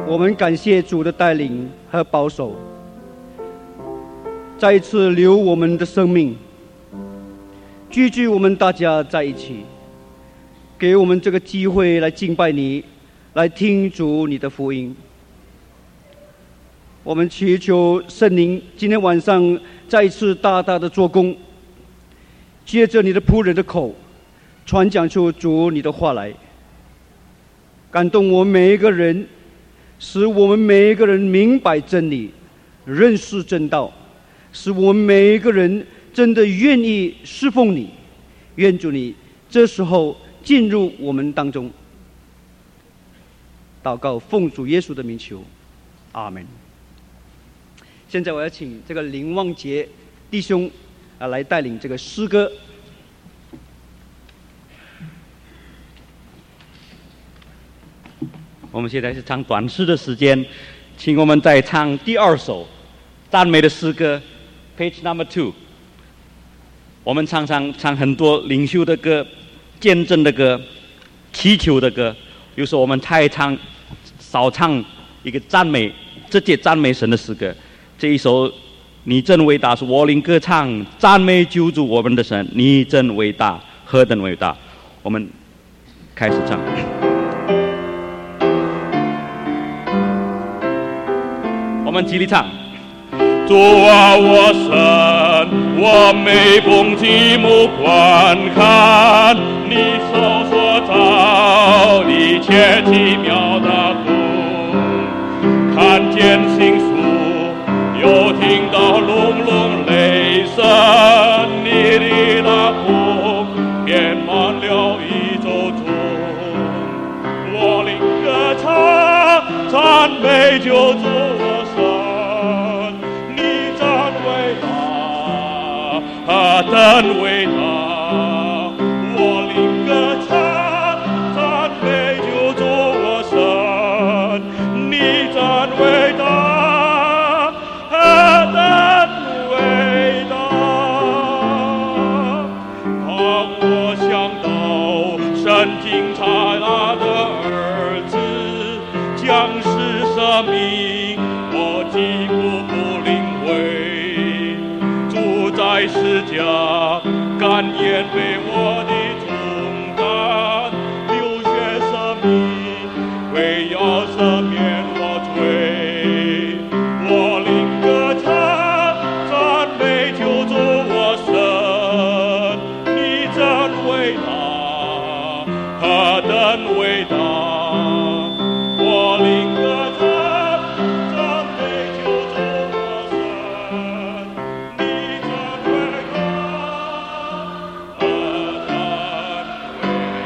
我们感谢主的带领和保守，再一次留我们的生命，聚集我们大家在一起，给我们这个机会来敬拜你，来听主你的福音。我们祈求圣灵今天晚上再一次大大的做工，借着你的仆人的口传讲出主你的话来，感动我们每一个人，使我们每一个人明白真理，认识真道，使我们每一个人真的愿意侍奉你。愿主你这时候进入我们当中。祷告奉主耶稣的名求，阿门。现在我要请这个林旺杰弟兄来带领这个诗歌。 我们现在是唱短诗的时间，请我们再唱第2首赞美的诗歌 ，Page number 2。我们常常唱很多领袖的歌、见证的歌、祈求的歌，有时候我们少唱一个赞美，直接赞美神的诗歌。这一首你真伟大，是我灵歌唱赞美救主我们的神，你真伟大，何等伟大！我们开始唱。我们极力唱。主啊，我神，我每逢极目观看你手所造一切奇妙的工，看见星宿，又听到隆隆雷声，你的大风遍满了宇宙中，我灵歌唱赞美救主我神，你真伟大，何等伟大！我灵歌唱赞美救主我神，你真伟大，何等伟大！当我想到神经刹那的儿子将是生命，我几乎不领会。主在世家，甘愿为我的重担，流血舍命，为要赦免我罪。我灵歌唱赞美救主我神，你真伟大，何等伟大！我灵歌唱赞美救主我神，你真伟大，何等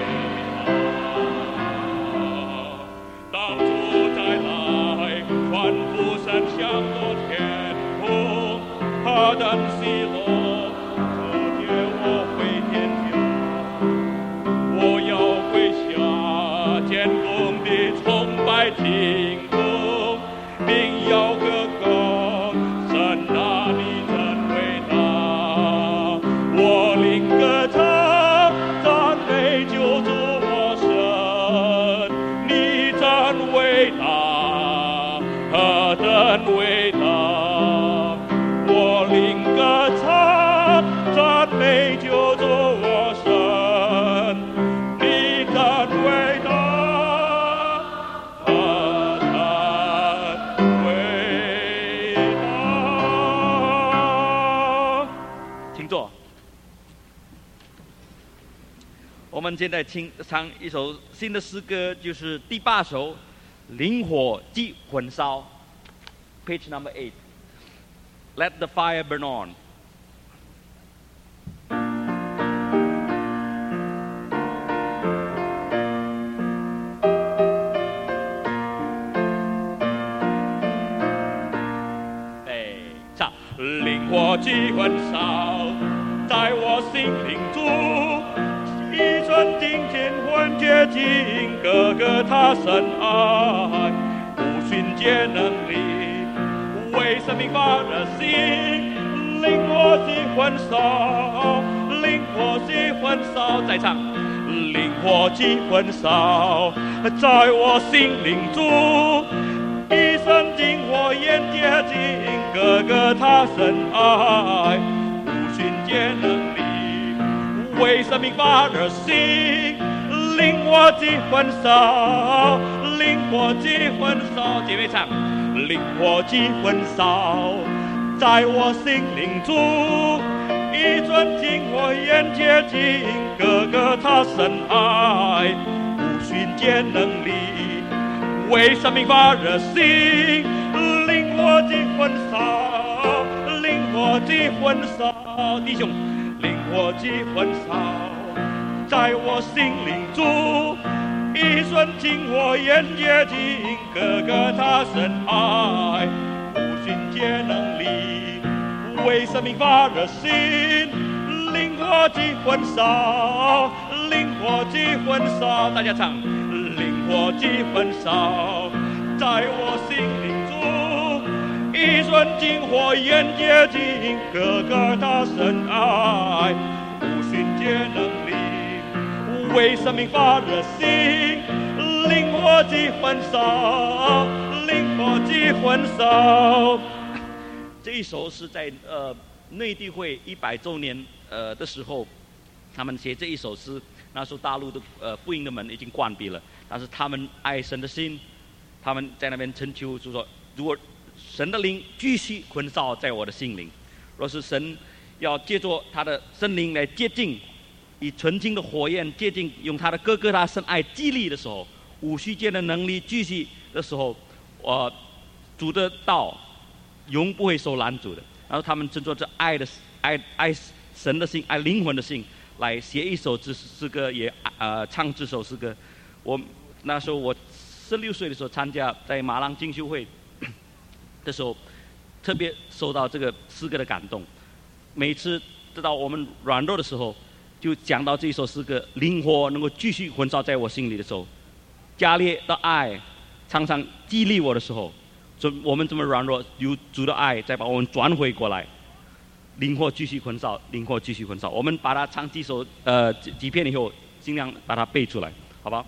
伟大！当主再来，传福声向着天空，何等喜乐！昨天我回天家，我要跪下，见公的崇拜天公，并要歌歌，神啊，你真伟大！我灵歌唱赞美救主我神，你真伟大，何等伟大！我灵歌唱赞美救主我神，你真伟大，何等伟大！请坐。我们现在唱一首新的诗歌，就是第8首《灵火即焚烧》 ，Page number 8。Let the fire burn on。唱，灵火即焚烧，在我心灵中，一寸定天魂洁净，个个他神爱，无寻皆能力，为生命发热心，灵火即焚烧，灵火即焚烧，再唱，灵火即焚烧，在我心灵中。 一生经火焰洁净，个个他深爱，无寻见能力，为生命发热心，灵火即焚烧，灵火即焚烧，姐妹唱，灵火即焚烧，在我心灵中，一尊经火焰洁净，个个他深爱，无寻见能力，为生命发热心，灵火即焚烧，灵火即焚烧，弟兄，灵火即焚烧，在我心灵中，一瞬经火焰洁净，个个他深爱，无寻见能力，为生命发热心，灵火即焚烧，灵火即焚烧，大家唱，灵火即焚烧，在我心灵中，一瞬经火焰洁净，个个他深爱，无寻见能力，为生命发热心，灵火即焚烧，灵火即焚烧。这一首是在内地会100周年的时候，他们写这一首诗。那时候大陆的福音的门已经关闭了，但是他们爱神的心，他们在那边恳求，就说如果神的灵继续焚烧在我的心灵，若是神要借着他的圣灵来接近，以纯净的火焰接近，用他的哥哥他深爱激励的时候，无虚界的能力继续的时候，主的道永不会受拦阻的。然后他们趁着这爱神的心，爱灵魂的心，来写一首诗歌，也唱这首诗歌。那时候我16岁的时候参加在马浪进修会的时候，特别受到这个诗歌的感动。每次知道我们软弱的时候，就讲到这一首诗歌，灵火能够继续焚烧在我心里的时候，加烈的爱常常激励我的时候，我们这么软弱，有主的爱再把我们转回过来。灵火继续焚烧，灵火继续焚烧。我们把它唱几遍以后，尽量把它背出来，好不好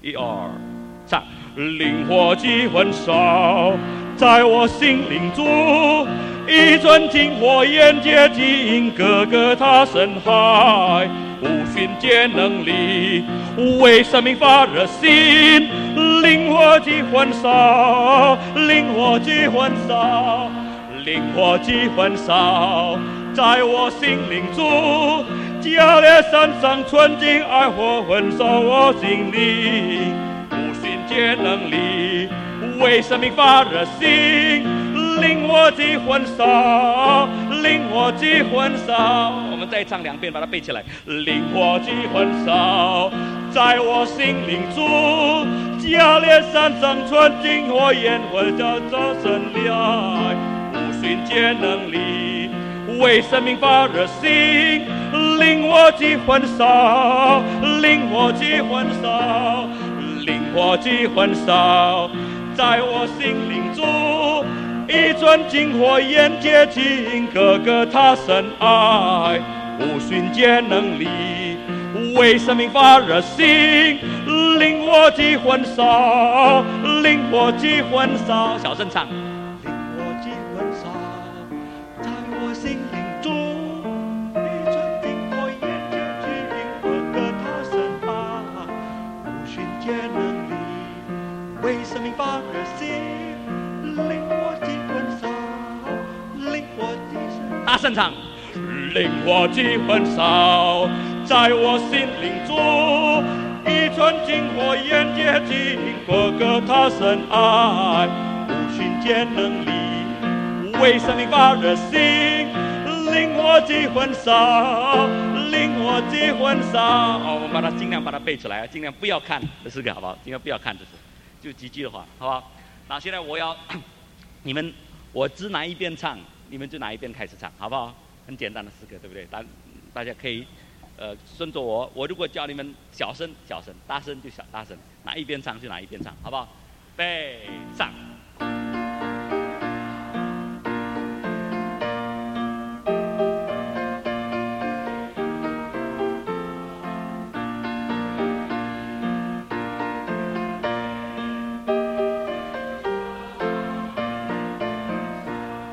？1、2、3。灵火即焚烧，在我心灵中，一尊经火焰洁净，个个他深爱，无寻见能力，为生命发热心，灵火即焚烧，灵火即焚烧，灵火即焚烧，在我心灵中，加烈山上纯净爱火焚烧我心灵，无寻见能力，为生命发热心，灵火即焚烧，灵火即焚烧。我们再唱2遍，把它背起来。灵火即焚烧，在我心灵中，加烈山上纯净火焰焚烧这神爱，无寻见能力，为生命发热心，灵火即焚烧，灵火即焚烧，灵火即焚烧，在我心灵中，一尊经火焰洁净，个个他深爱，无寻见能力，为生命发热心，灵火即焚烧，灵火即焚烧。小声唱。灵火即焚烧，在我心灵中，一尊经火焰洁净，个个他深爱，无寻见能力，为生命发热心，灵火即焚烧，灵火即焚烧。大声唱。灵火即焚烧，在我心灵中，一尊经火焰洁净，个个他深爱，无寻见能力，为生命发热心，灵火即焚烧，灵火即焚烧。我们把它尽量把它背出来，尽量不要看这诗歌，好不好？尽量不要看这诗，就几句的话，好不好？那现在我要我只哪一边唱，你们就哪一边开始唱，好不好？很简单的诗歌，对不对？大家可以顺着我。我如果叫你们小声小声，大声就大声，哪一边唱就哪一边唱，好不好？备上。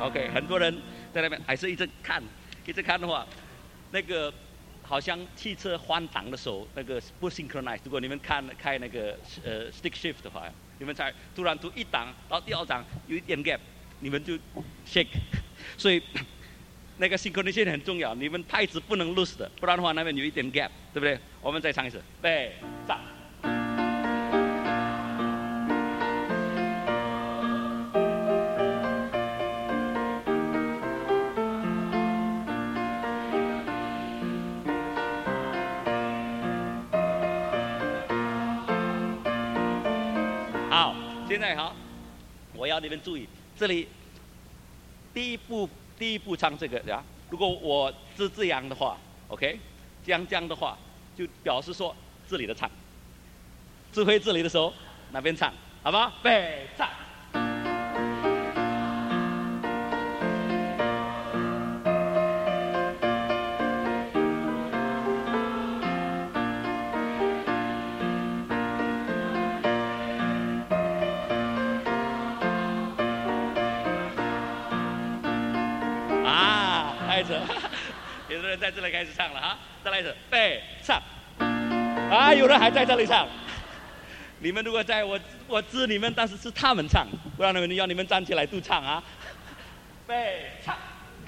OK， 很多人在那边还是一直看的话，那个好像汽车换挡的时候，那个不 synchronize。如果你们开那个stick shift 的话，你们才突然一档到第二档有一点 gap， 你们就 shake。所以那个 synchronization 很重要，你们拍子不能 loose 的，不然的话那边有一点 gap， 对不对？我们再唱一次，备唱。好，现在好，我要你们注意，这里第一步唱这个呀。如果我是这样的话 ，OK， 这样的话，就表示说这里的唱，指挥这里的时候，那边唱，好吗？备唱。开始，有的人在这里开始唱了哈，再来一次，备唱。啊，有人还在这里唱。你们如果在我指你们，但是是他们唱，不然要你们站起来都唱啊。备唱。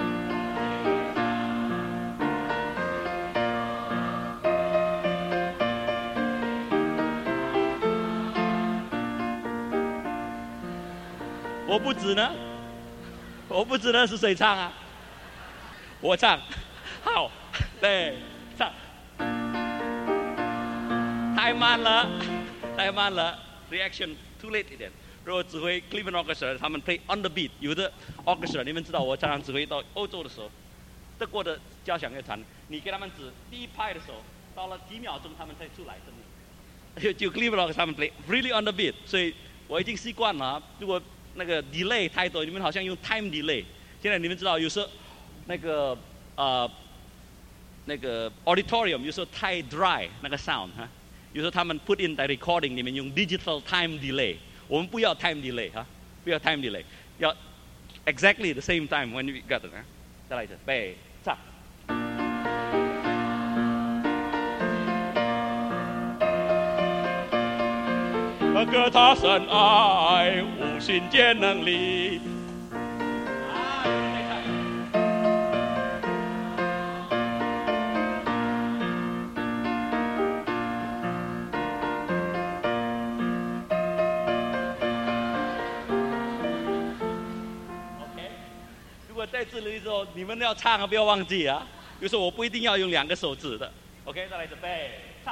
我不指呢，是谁唱啊？我唱，好，对，唱，太慢了 ，reaction too late 一点。如果指挥 Cleveland Orchestra， 他们 play on the beat， 有的 orchestra， 你们知道，我常常指挥到欧洲的时候，德国的交响乐团，你给他们指第一拍的时候，到了几秒钟他们才出来声音。就 Cleveland Orchestra 他们 play really on the beat， 所以我已经习惯了。如果那个 delay 太多，你们好像用 time delay。现在你们知道，有时候那个 auditorium 有时候太 dry 那个 sound 哈，有时候他们 put in 在 recording 里面用 digital time delay， 我们不要 time delay 哈，不要 time delay， 要 exactly the same time when we got it 啊，再来一次，备唱。歌他深爱，无心间能力。在这里的时候，你们要唱啊，不要忘记啊。有时候我不一定要用2个手指的。OK， 再来一次，备唱。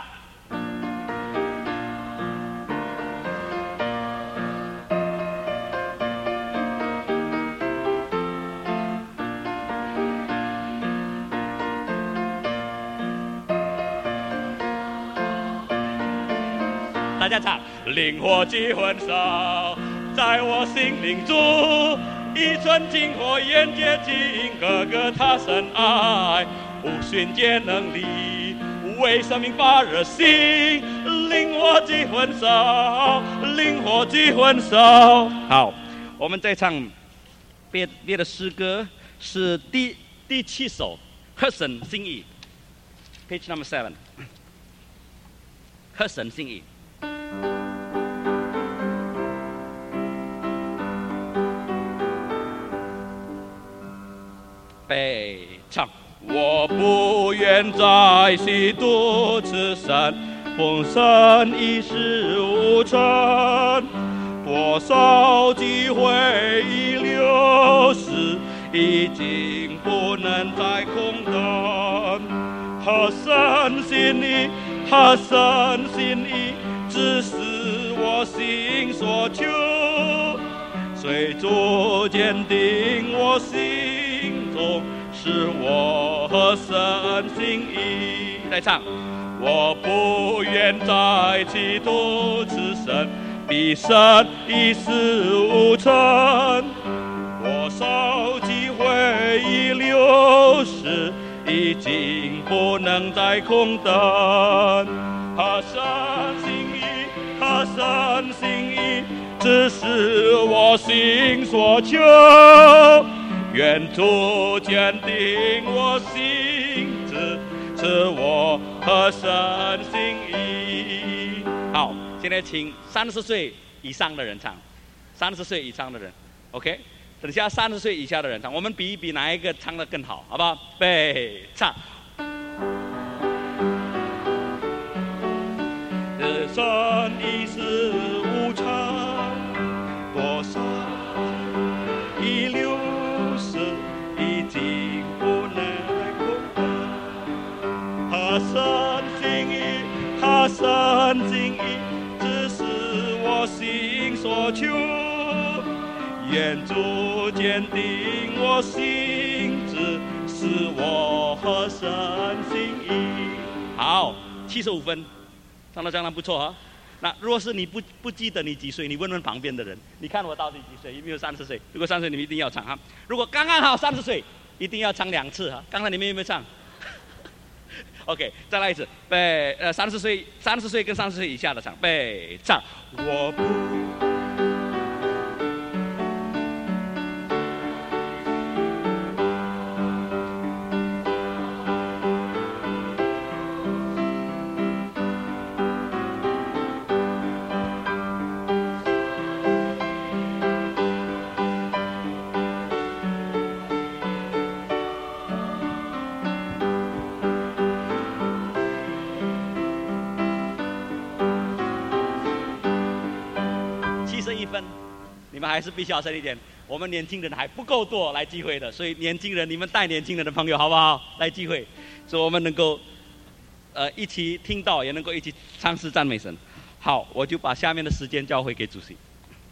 大家唱，灵火即焚烧，在我心灵中。一寸金火焰接近，哥哥他深爱，无寻见能力，为生命发热心，灵火即焚烧，灵火即焚烧。好，我们再唱别的诗歌，是第7首，Hudson 心意 ，Page number 7， Hudson 心意。备唱，我不愿再虚度此生，风声一时无成，多少机会已流逝，已经不能再空等。何生心意，何生心意，只是我心所求，谁足坚定我心中，是我何生心意。再唱，我不愿再企图此生，毕生一事无成，多少机会已流逝，已经不能再空等。何生心意，何生心意，只是我心所求， 愿主坚定我心志，赐我和神心意。好，现在请30岁以上的人唱，30岁以上的人 ，OK。等下30岁以下的人唱，我们比一比哪一个唱得更好，好不好？备唱。人生一事无常，多少已流逝，已经不能空谈。他生心意，他生心意，只是我心所求。愿主坚定我心志，使我和神心意。好，75分，唱得相当不错啊。那如果是你不记得你几岁，你问问旁边的人，你看我到底几岁？有没有30岁？如果30岁，你们一定要唱哈。如果刚刚好30岁，一定要唱2次哈。刚才你们有没有唱？OK， 再来一次。30岁跟30岁以下的唱，备唱。我不。你们还是必须小声一点，我们年轻人还不够多来聚会的，所以年轻人你们带年轻人的朋友好不好？来聚会，所以我们能够一起听到，也能够一起唱诗赞美神。好，我就把下面的时间交回给主席。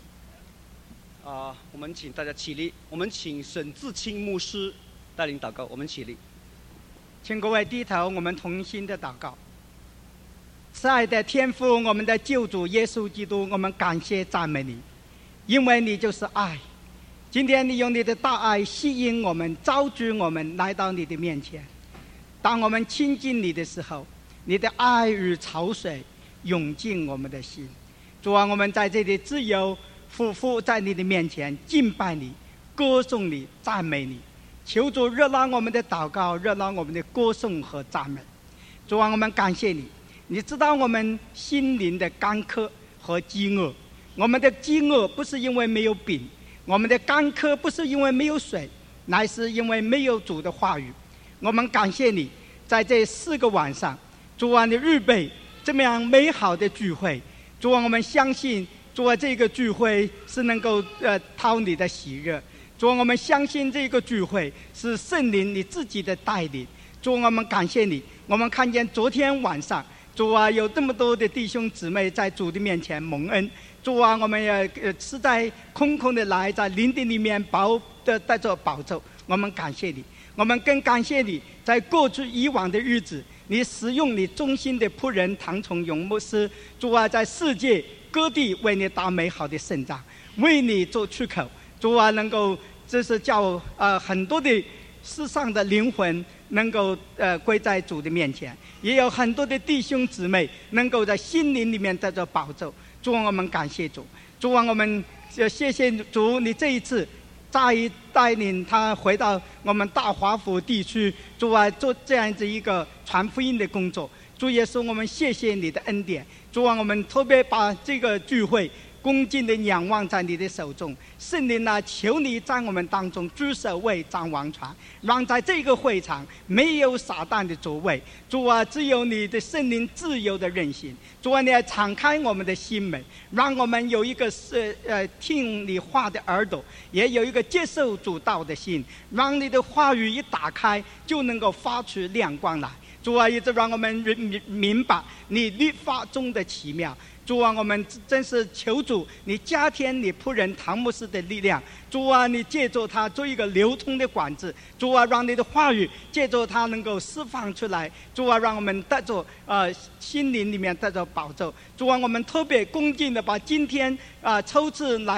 我们请大家起立，我们请沈志清牧师带领祷告，我们起立。 请各位低头，我们同心的祷告。慈爱的天父，我们的救主耶稣基督，我们感谢赞美你，因为你就是爱。今天你用你的大爱吸引我们，召集我们来到你的面前。当我们亲近你的时候，你的爱与潮水涌进我们的心。主啊，我们在这里自由匍匐在你的面前敬拜你，歌颂你，赞美你。求主热浪我们的祷告，热浪我们的歌颂和赞美。主啊，我们感谢你，你知道我们心灵的干渴和饥饿。我们的饥饿不是因为没有饼，我们的干渴不是因为没有水，乃是因为没有主的话语。我们感谢你，在这4个晚上，主啊，你预备这么样美好的聚会。主啊，我们相信，主啊，这个聚会是能够讨你的喜悦。主啊，我们相信这个聚会是圣灵你自己的带领。主啊，我们感谢你，我们看见昨天晚上，主啊，有这么多的弟兄姊妹在主的面前蒙恩。主啊，我们也实在空空的来，在灵的里面带着宝座。我们感谢你，我们更感谢你，在过去以往的日子，你使用你忠心的仆人唐崇荣牧师。主啊，在世界各地为你打美好的胜仗，为你做出口。主啊，能够这是叫很多的世上的灵魂能够归在主的面前，也有很多的弟兄姊妹能够在心灵里面得着宝座。主啊，我们感谢主。主啊，我们谢谢主，你这一次再带领他回到我们大华府地区，主啊，做这样子一个传福音的工作。主耶稣，我们谢谢你的恩典。主啊，我们特别把这个聚会恭敬的仰望在你的手中。圣灵啊，求你在我们当中居首位，掌王权，让在这个会场没有撒旦的作为。主啊，只有你的圣灵自由的任性。主啊，你要敞开我们的心门，让我们有一个听你话的耳朵，也有一个接受主道的心，让你的话语一打开就能够发出亮光来。主啊，一直让我们明白你律法中的奇妙。主啊，我们真是求主，你加添你仆人唐牧师的力量。主啊，你借助他做一个流通的管子。主啊，让你的话语借助他能够释放出来。主啊，让我们带着心灵里面带着宝座。主啊，我们特别恭敬的把今天初次来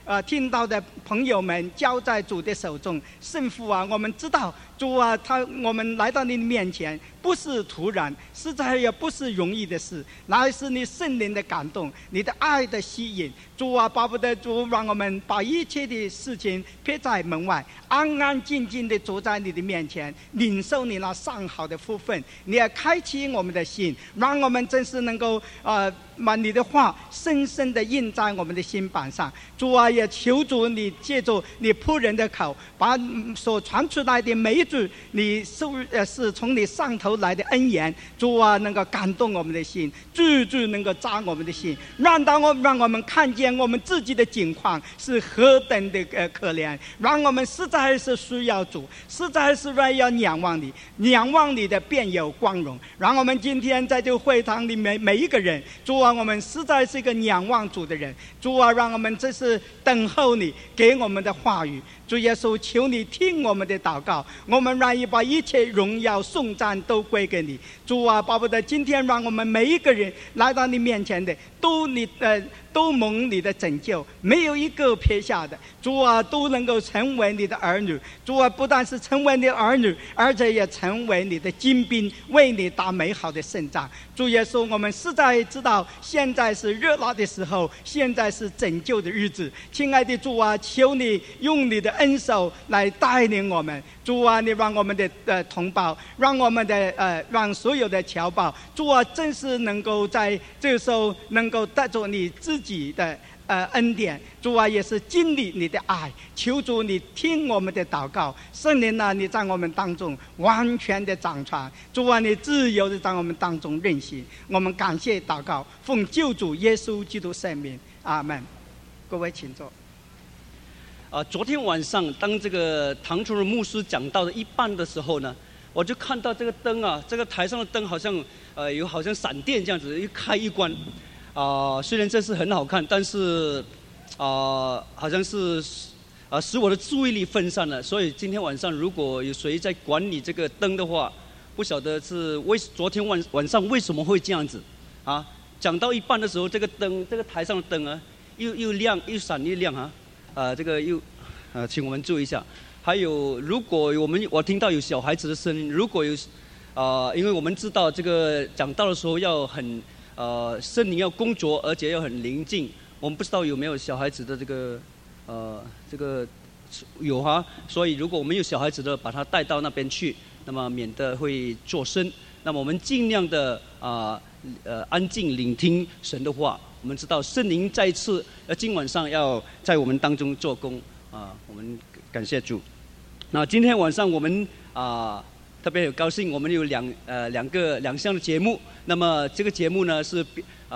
听到的朋友们交在主的手中。圣父啊，我们知道主啊，我们来到你的面前不是突然，实在也不是容易的事，乃是你圣灵的感动，你的爱的吸引。主啊，巴不得主让我们把一切的事情撇在门外，安安静静地坐在你的面前，领受你那上好的福分。你也开启我们的心，让我们真是能够把你的话深深地印在我们的心板上。主啊，也求主你借助你仆人的口，把所传出来的每一句你是从你上头来的恩言，主啊，能够感动我们的心，句句能够扎我们的心，让我们看见我们自己的境况是何等的可怜，让我们实在是需要主，实在是要仰望你，仰望你的便有光荣。让我们今天在这个会堂里面每一个人，主啊，我们实在是一个仰望主的人。主啊，让我们这是等候你给我们的话语。主耶稣，求你听我们的祷告，我们愿意把一切荣耀颂赞都归给你。主啊，巴不得今天让我们每一个人来到你面前的都蒙你的拯救，没有一个撇下的。主啊，都能够成为你的儿女。主啊，不但是成为你的儿女，而且也成为你的精兵，为你打美好的胜仗。主耶稣，我们实在知道现在是热闹的时候，现在是拯救的日子。亲爱的主啊，求你用你的恩手来带领我们。主啊，你让我们的同胞，让我们的让所有的侨胞，主啊，真是能够在这个时候能够带着你自己的恩典。主啊，也是经历你的爱。求主你听我们的祷告，圣灵啊，你在我们当中完全的掌权。主啊，你自由的在我们当中任行。我们感谢祷告，奉救主耶稣基督圣名，阿门。各位请坐。 昨天晚上当这个唐崇荣牧师讲到的一半的时候呢，我就看到这个灯啊，这个台上的灯好像好像闪电这样子一开一关。虽然这是很好看，但是好像是使我的注意力分散了。所以今天晚上如果有谁在管理这个灯的话，不晓得是昨天晚上为什么会这样子啊？讲到一半的时候，这个台上的灯啊，又亮又闪又亮啊。这个请我们注意一下。还有，如果我听到有小孩子的声音，如果有因为我们知道这个讲道的时候要很圣灵要工作，而且要很宁静。我们不知道有没有小孩子的这个有哈，所以如果我们有小孩子的，把他带到那边去，那么免得会作声。那么我们尽量的安静聆听神的话。我们知道圣灵再一次今晚上要在我们当中做工我们感谢主。那今天晚上我们特别有高兴，我们有两项的节目。那么这个节目呢是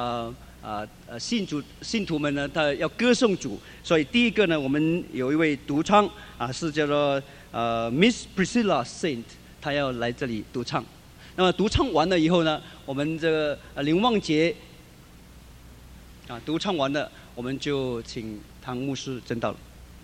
信徒们呢他要歌颂主，所以第一个呢我们有一位独唱是叫做Miss Priscilla Saint， 他要来这里独唱。那么独唱完了以后呢，我们这个林旺杰独唱完了，我们就请唐牧师证道了。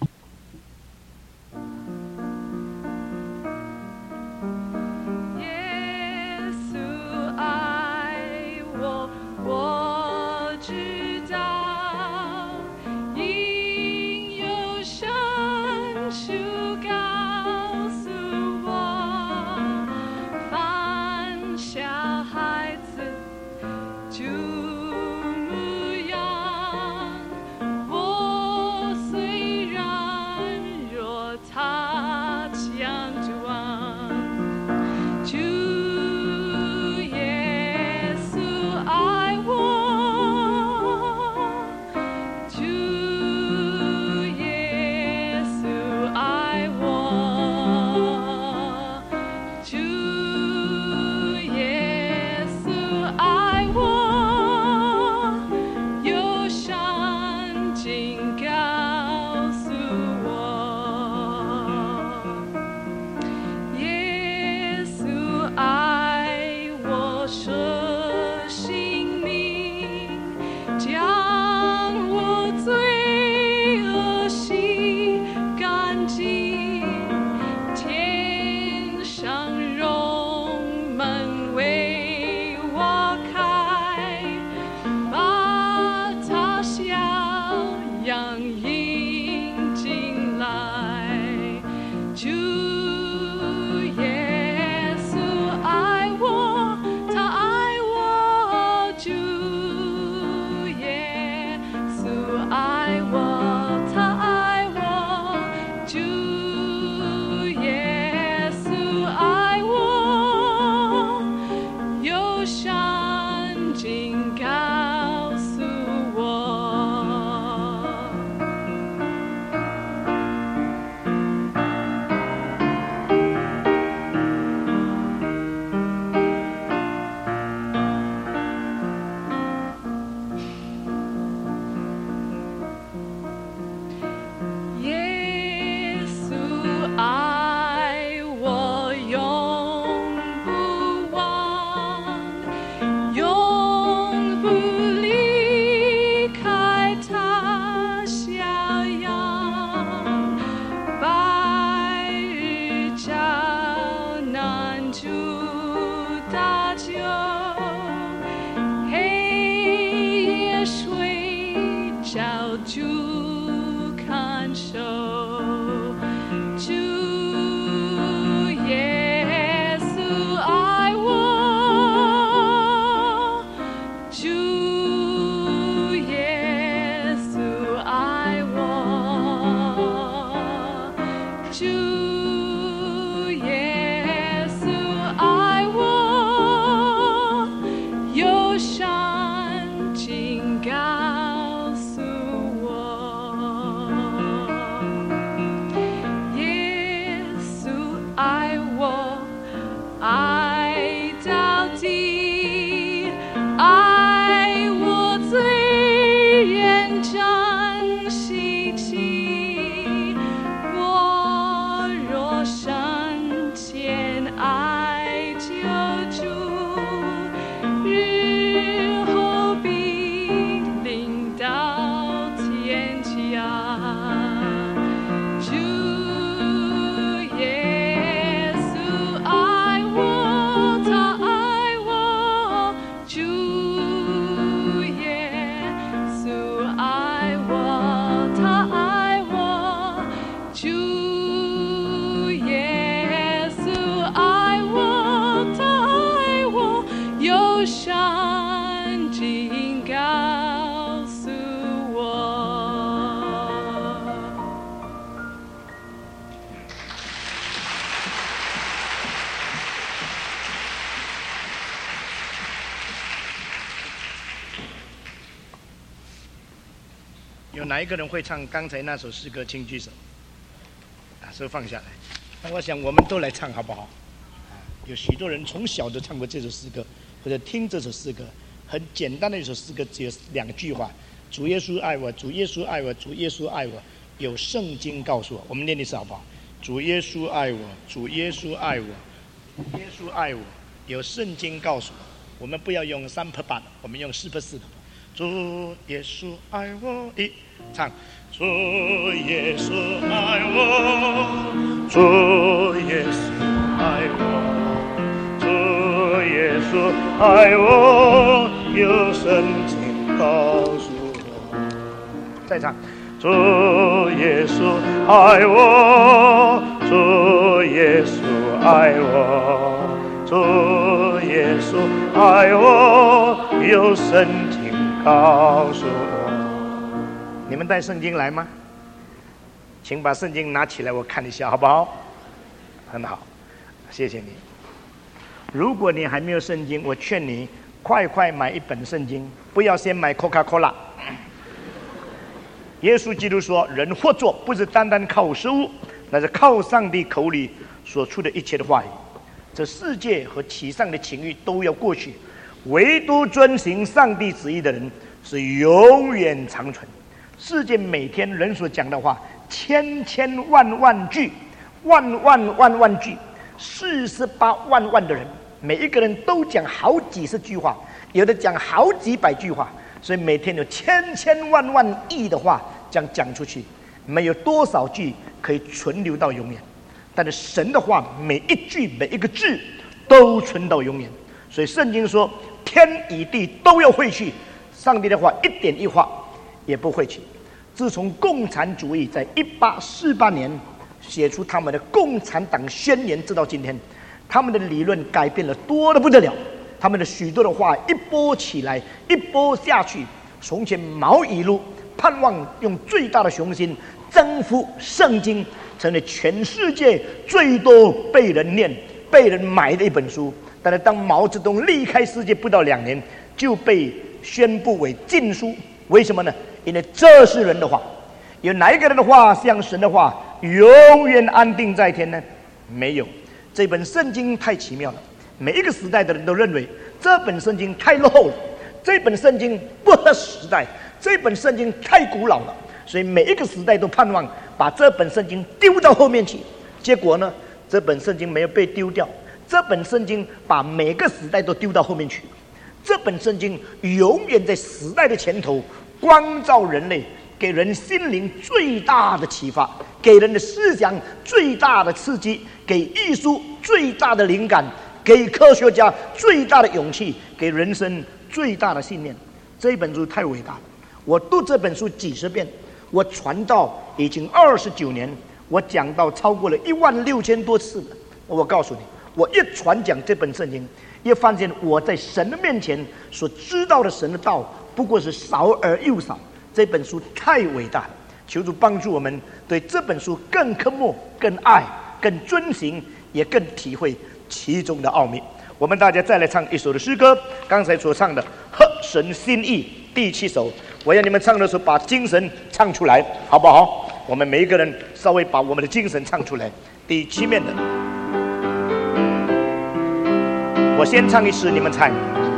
耶稣爱我，我知道，因有圣书告诉我，凡小孩子就牧养，我虽主看守，主耶稣爱我，主耶稣爱我，主耶稣爱我，有圣经告诉我，耶稣爱我，爱到底，爱我最认真细情。我若深陷爱救主，日后必领到天家。主耶稣爱我，他爱我，主耶稣爱我，他爱我，主耶稣爱我，他爱我，有圣经告诉我。 有哪一个人会唱刚才那首诗歌？请举手。手放下来。那我想我们都来唱好不好？有许多人从小就唱过这首诗歌，或者听这首诗歌。很简单的一首诗歌，只有2句话：主耶稣爱我，主耶稣爱我，主耶稣爱我。有圣经告诉我，我们念一次好不好？主耶稣爱我，主耶稣爱我，主耶稣爱我。有圣经告诉我，我们不要用3/8，我们用4/4。主耶稣爱我，唱。主耶稣爱我，主耶稣爱我，主耶稣爱我，有圣经告诉我。再唱。主耶稣爱我，主耶稣爱我，主耶稣爱我，有圣经告诉我。你们带圣经来吗？请把圣经拿起来，我看一下好不好？很好，谢谢你。如果你还没有圣经，我劝你快买一本圣经，不要先买 Coca-Cola。耶稣基督说，人活着不是单单靠食物，那是靠上帝口里所出的一切的话语。这世界和其上的情欲都要过去，唯独遵行上帝旨意的人是永远长存。世界每天人所讲的话千万句，万句，48万的人，每一个人都讲好几十句话，有的讲好几百句话，所以每天有千万亿的话这样讲出去，没有多少句可以存留到永远。但是神的话每一句每一个字都存到永远，所以圣经说天与地都要废去，上帝的话一点一画也不会去。自从共产主义在1848年写出他们的共产党宣言，直到今天，他们的理论改变了多得不得了，他们的许多的话一波起来一波下去。从前毛以路盼望用最大的雄心征服圣经，成为全世界最多被人念被人买的一本书。但是当毛泽东离开世界不到2年，就被宣布为禁书。为什么呢？因为这是人的话。有哪一个人的话像神的话永远安定在天呢？没有。这本圣经太奇妙了，每一个时代的人都认为这本圣经太落后了，这本圣经不合时代，这本圣经太古老了，所以每一个时代都盼望把这本圣经丢到后面去。结果呢，这本圣经没有被丢掉，这本圣经把每个时代都丢到后面去。这本圣经永远在时代的前头，光照人类，给人心灵最大的启发，给人的思想最大的刺激，给艺术最大的灵感，给科学家最大的勇气，给人生最大的信念。这一本书太伟大了， 我读这本书几十遍，我传道已经29年，我讲道超过了16000多次了。我告诉你，我一传讲这本圣经，一发现我在神的面前所知道的神的道不过是少而又少。这本书太伟大了，求主帮助我们对这本书更渴慕、更爱、更遵行，也更体会其中的奥秘。我们大家再来唱一首的诗歌，刚才所唱的《合神心意》第7首。我要你们唱的时候把精神唱出来，好不好？我们每一个人稍微把我们的精神唱出来。第7面的，我先唱一诗，你们猜。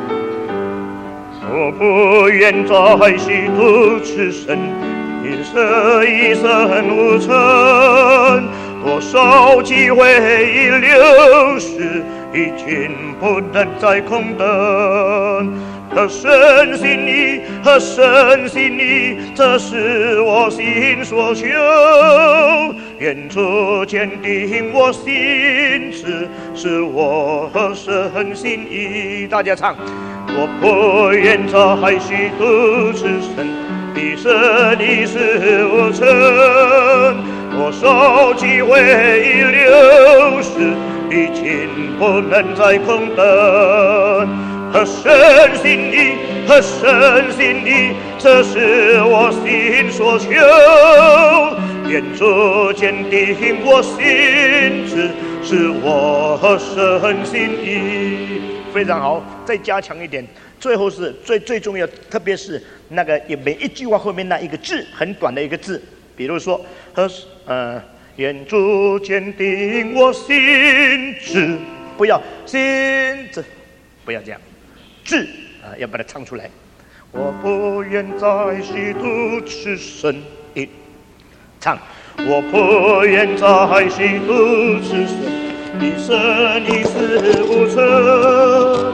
我不愿再虚度此生，一生无成。多少机会已流逝，已经不能再空等。何生心意，何生心意，这是我心所求。愿主坚定我心志，是我何生心意。大家唱。我不愿再虚度此生，一生一世无成。多少机会已流逝，已经不能再空等。何生心意，何生心意，这是我心所求。愿主坚定我心志，是我何生心意。非常好，再加强一点。最后是最重要，特别是那个每一句话后面那一个字，很短的一个字，比如说愿主坚定我心志，不要心志，不要这样，志要把它唱出来。我不愿再虚度此生，唱。我不愿再虚度此生。一生一世无成，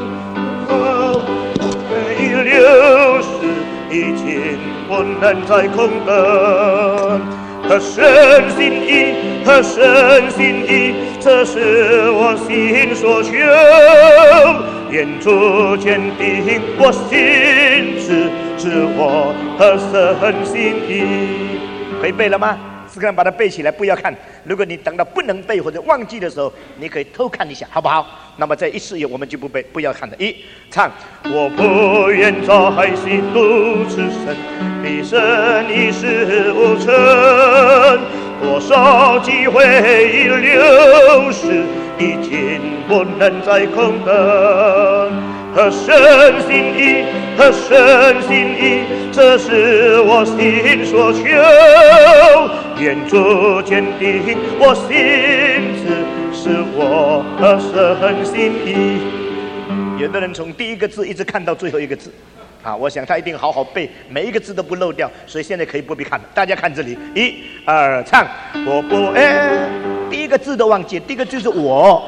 已流逝，已经不能再空等。何生心意，何生心意，这是我心所求。愿主坚定我心志，是我何生心意。可以背了吗？试看把它背起来，不要看。如果你等到不能背或者忘记的时候，你可以偷看一下，好不好？那么在一次以后我们就不背，不要看了。唱。我不愿再虚度此生，一生一世无成。多少机会已流逝，已经不能再空等。何生心意，何生心意，这是我心所求。愿主坚定我心志，是我何生心意。有的人从第一个字一直看到最后一个字，我想他一定好好背，每一个字都不漏掉，所以现在可以不必看了。大家看这里，1、2，唱。我不第一个字都忘记，第一个字是我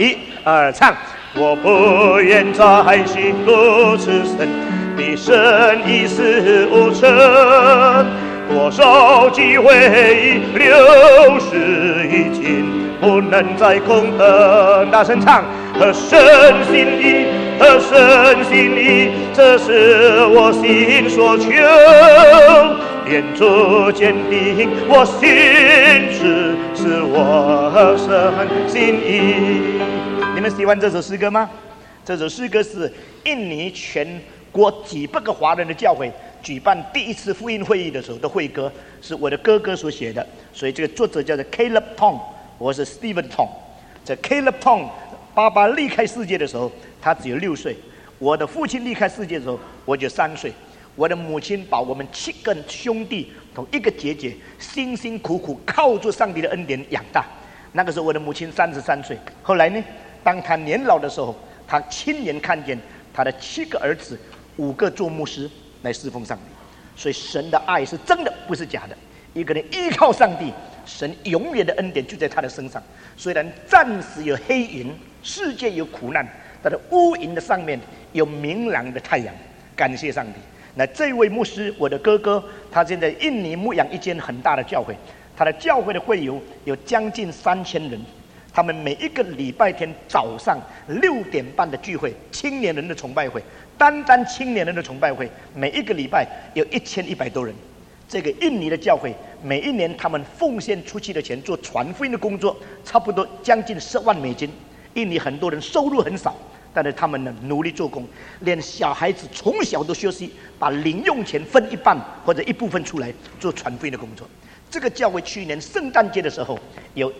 ，1、2，唱。我不愿再虚度此生，一生一世无成。多少机会已流逝，已经不能再空等。大声唱。何生心意，何生心意，这是我心所求。愿主坚定我心志，是我何生心意。你们喜欢这首诗歌吗？这首诗歌是印尼全国几百个华人的教会举办第一次福音会议的时候的会歌，是我的哥哥所写的，所以这个作者叫做 Caleb Tong， 我是 Stephen Tong。这 Caleb Tong 爸爸离开世界的时候，他只有6岁；我的父亲离开世界的时候，我就3岁。我的母亲把我们7个兄弟同一个姐姐辛辛苦苦靠着上帝的恩典养大。那个时候我的母亲33岁。后来呢，当他年老的时候，他亲眼看见他的7个儿子5个做牧师来侍奉上帝。所以神的爱是真的，不是假的。一个人依靠上帝，神永远的恩典就在他的身上。虽然暂时有黑云，世界有苦难，但是乌云的上面有明朗的太阳。感谢上帝。那这位牧师，我的哥哥，他现在印尼牧养一间很大的教会，他的教会的会友有将近3000人。 他们每一个礼拜天早上6点半的聚会，青年人的崇拜会，单单青年人的崇拜会，每一个礼拜有1100多人。这个印尼的教会每一年他们奉献出去的钱做传福音的工作，差不多将近10万美金。印尼很多人收入很少，但是他们呢努力做工，连小孩子从小都学习把零用钱分一半或者一部分出来做传福音的工作。这个教会去年圣诞节的时候有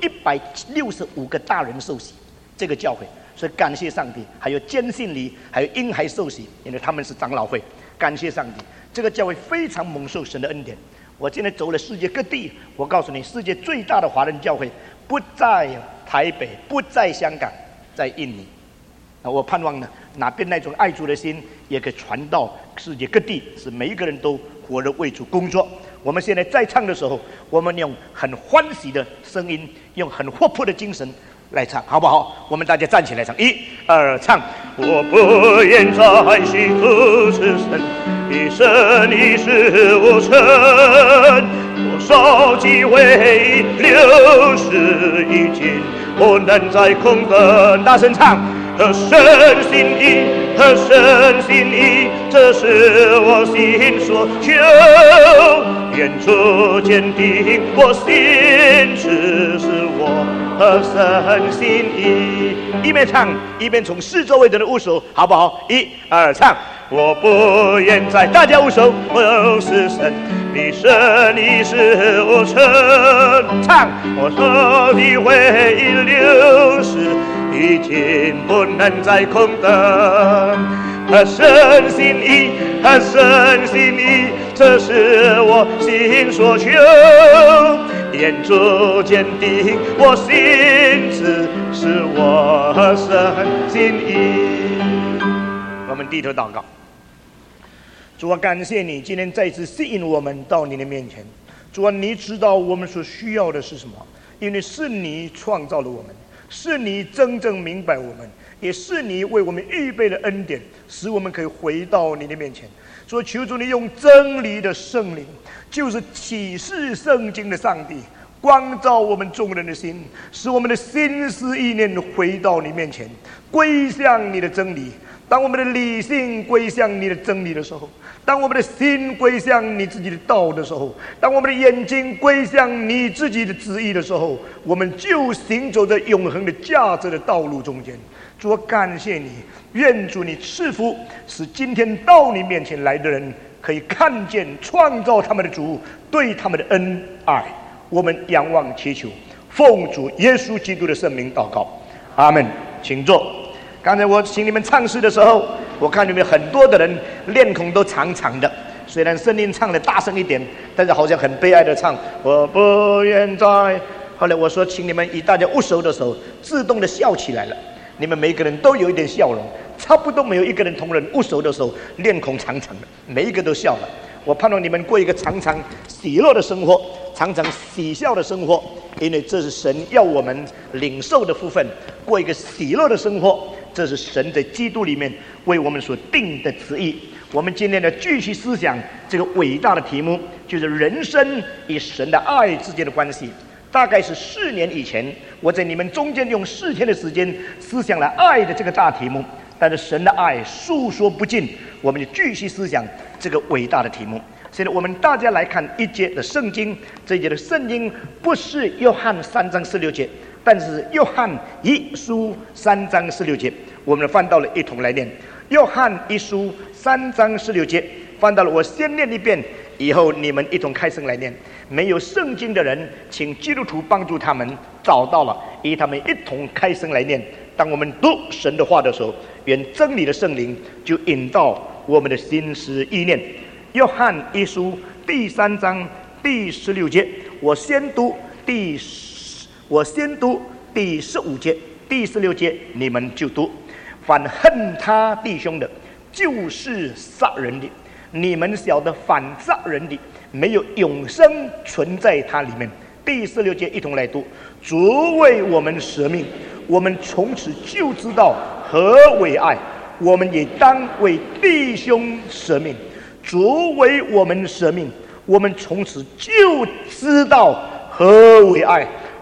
165个大人受洗，这个教会，所以感谢上帝。还有坚信礼，还有婴孩受洗，因为他们是长老会，感谢上帝。这个教会非常蒙受神的恩典。我今天走了世界各地，我告诉你，世界最大的华人教会不在台北，不在香港，在印尼。我盼望呢，哪边那种爱主的心也可以传到世界各地，使每一个人都活着为主工作。我们现在在唱的时候，我们用很欢喜的声音，用很活泼的精神来唱，好不好？我们大家站起来唱，1、2，唱。我不愿再虚度此生，一生一世无成，多少机会流逝已经不能再空等。大声唱。何生心意，何生心意，这是我心所求。愿主坚定我心志，是我何生心意。一边唱一边从4周围的人握手，好不好？1、2，唱。我不愿再大家握手，我有死神，一生一世无成。唱。我说的回忆流逝，已经不能再空等。何生心意，何生心意，这是我心所求。愿主坚定我心志，是我何生心意。我们低头祷告。主啊，感谢你今天再次吸引我们到你的面前。主啊，你知道我们所需要的是什么，因为是你创造了我们，是你真正明白我们，也是你为我们预备了恩典，使我们可以回到你的面前。所以求主你用真理的圣灵，就是启示圣经的上帝，光照我们众人的心，使我们的心思意念回到你面前，归向你的真理。当我们的理性归向你的真理的时候，当我们的心归向你自己的道的时候，当我们的眼睛归向你自己的旨意的时候，我们就行走在永恒的价值的道路中间。主啊，感谢你，愿主你赐福，使今天到你面前来的人可以看见创造他们的主对他们的恩爱。我们仰望祈求，奉主耶稣基督的圣名祷告，阿们。请坐。刚才我请你们唱诗的时候，我看你们很多的人脸孔都长长的，虽然声音唱得大声一点，但是好像很悲哀的唱。我不愿再。后来我说，请你们以大家握手的时候，自动的笑起来了。你们每个人都有一点笑容，差不多没有一个人同人握手的时候脸孔长长的，每一个都笑了。我盼望你们过一个常常喜乐的生活，常常喜笑的生活，因为这是神要我们领受的福分，过一个喜乐的生活。这是神在基督里面为我们所定的旨意。我们今天的继续思想这个伟大的题目，就是人生与神的爱之间的关系。大概是4年以前，我在你们中间用4天的时间思想了爱的这个大题目，但是神的爱诉说不尽，我们就继续思想这个伟大的题目。现在我们大家来看一节的圣经，这一节的圣经不是约翰3章16节，但是约翰一书3章16节，我们翻到了，一同来念。约翰一书3章16节，翻到了，我先念一遍，以后你们一同开声来念。没有圣经的人，请基督徒帮助他们找到了，以他们一同开声来念。当我们读神的话的时候，愿真理的圣灵就引导我们的心思意念。约翰一书第3章第16节，我先读第15节，第16节你们就读。凡恨他弟兄的，就是杀人的。你们晓得，反杀人的，没有永生存在他里面。第16节一同来读。主为我们舍命，我们从此就知道何为爱，我们也当为弟兄舍命。主为我们舍命，我们从此就知道何为爱，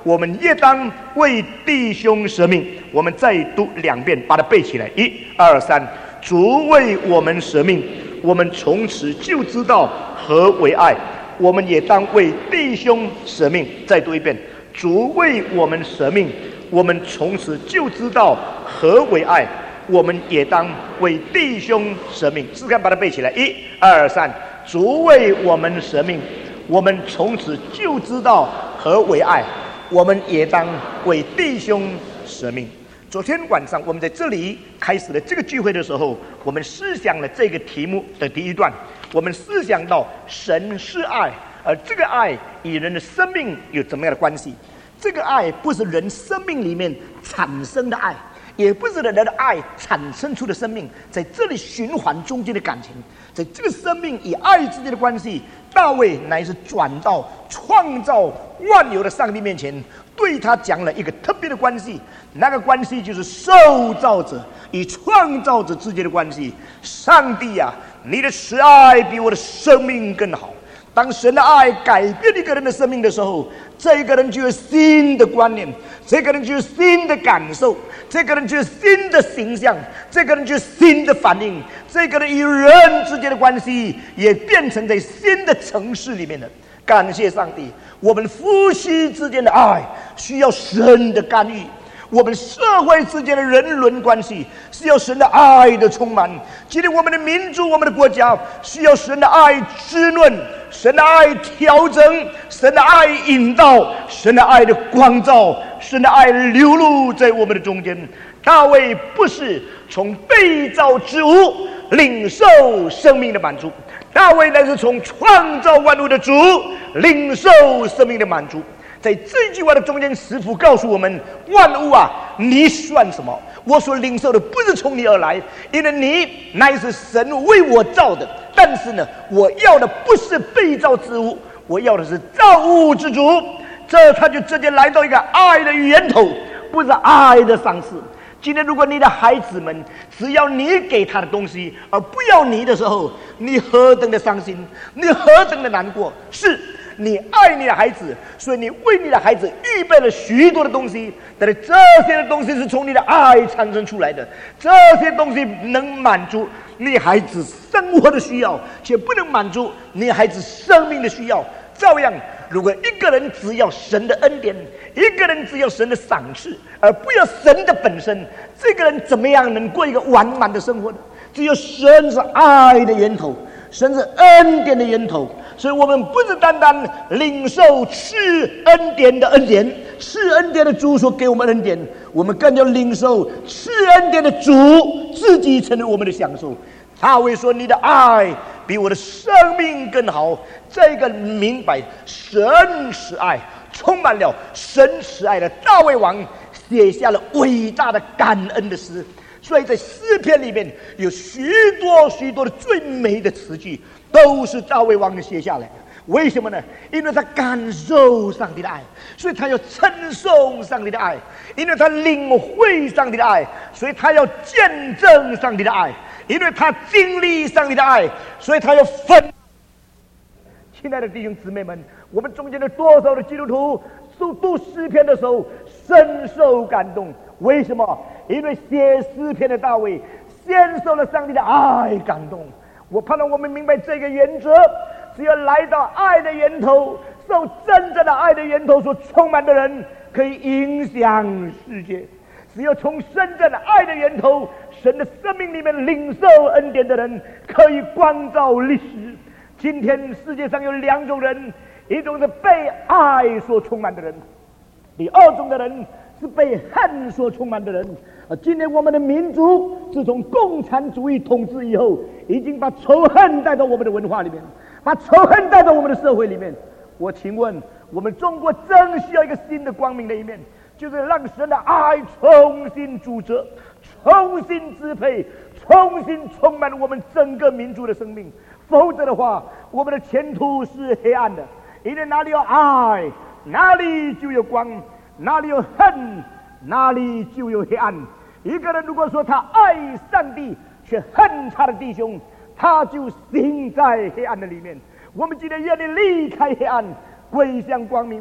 我们也当为弟兄舍命。我们再读2遍，把它背起来。1、2、3，主为我们舍命，我们从此就知道何为爱。我们也当为弟兄舍命。再读一遍，主为我们舍命，我们从此就知道何为爱。我们也当为弟兄舍命。试看把它背起来。1、2、3，主为我们舍命，我们从此就知道何为爱。我们也当为弟兄舍命。昨天晚上我们在这里开始了这个聚会的时候，我们思想了这个题目的第一段。我们思想到神是爱，而这个爱与人的生命有怎么样的关系？这个爱不是人生命里面产生的爱，也不是人的爱产生出的生命，在这里循环中间的感情，在这个生命与爱之间的关系，大卫乃是转到创造万有的上帝面前，对他讲了一个特别的关系。那个关系就是受造者与创造者之间的关系。上帝啊，你的慈爱比我的生命更好。当神的爱改变一个人的生命的时候，这个人就有新的观念，这个人就有新的感受，这个人就有新的形象，这个人就有新的反应，这个人与人之间的关系也变成在新的层次里面的。感谢上帝，我们夫妻之间的爱需要神的干预，我们社会之间的人伦关系需要神的爱的充满。今天我们的民族，我们的国家需要神的爱滋润，神的爱调整，神的爱引导，神的爱的光照，神的爱流露在我们的中间。大卫不是从被造之物领受生命的满足，大卫乃是从创造万物的主领受生命的满足。在这句话的中间，师父告诉我们：万物啊，你算什么？我所领受的不是从你而来，因为你乃是神为我造的。但是呢，我要的不是被造之物，我要的是造物之主。这他就直接来到一个爱的源头，不是爱的丧失。今天如果你的孩子们只要你给他的东西，而不要你的时候，你何等的伤心，你何等的难过。是你爱你的孩子，所以你为你的孩子预备了许多的东西，但是这些的东西是从你的爱产生出来的，这些东西能满足你孩子生活的需要，却不能满足你孩子生命的需要。照样，如果一个人只要神的恩典，一个人只要神的赏赐，而不要神的本身，这个人怎么样能过一个完满的生活呢？只有神是爱的源头，神是恩典的源头。所以我们不是单单领受赐恩典的恩典，赐恩典的主所给我们恩典，我们更要领受赐恩典的主自己成为我们的享受。大卫说：你的爱比我的生命更好。这个明白神是爱，充满了神是爱的大卫王写下了伟大的感恩的诗。所以在诗篇里面有许多许多的最美的词句，都是大卫王写下来的。为什么呢？因为他感受上帝的爱，所以他要称颂上帝的爱；因为他领会上帝的爱，所以他要见证上帝的爱；因为他经历上帝的爱，所以他要分。亲爱的弟兄姊妹们，我们中间的多少的基督徒读诗篇的时候深受感动。为什么？因为写诗篇的大卫先受了上帝的爱感动。我盼望我们明白这个原则，只要来到爱的源头，受真正的爱的源头所充满的人，可以影响世界。只有从真正的爱的源头，神的生命里面领受恩典的人，可以光照历史。今天世界上有2种人，一种是被爱所充满的人，第二种的人是被恨所充满的人。今天我们的民族自从共产主义统治以后，已经把仇恨带到我们的文化里面，把仇恨带到我们的社会里面。我请问，我们中国真需要一个新的光明的一面，就是让神的爱重新组织，重新支配，重新充满我们整个民族的生命。否则的话，我们的前途是黑暗的。因为哪里有爱，哪里就有光；哪里有恨，哪里就有黑暗。一个人如果说他爱上帝，却恨他的弟兄，他就行在黑暗的里面。我们今天愿意离开黑暗，归向光明吗？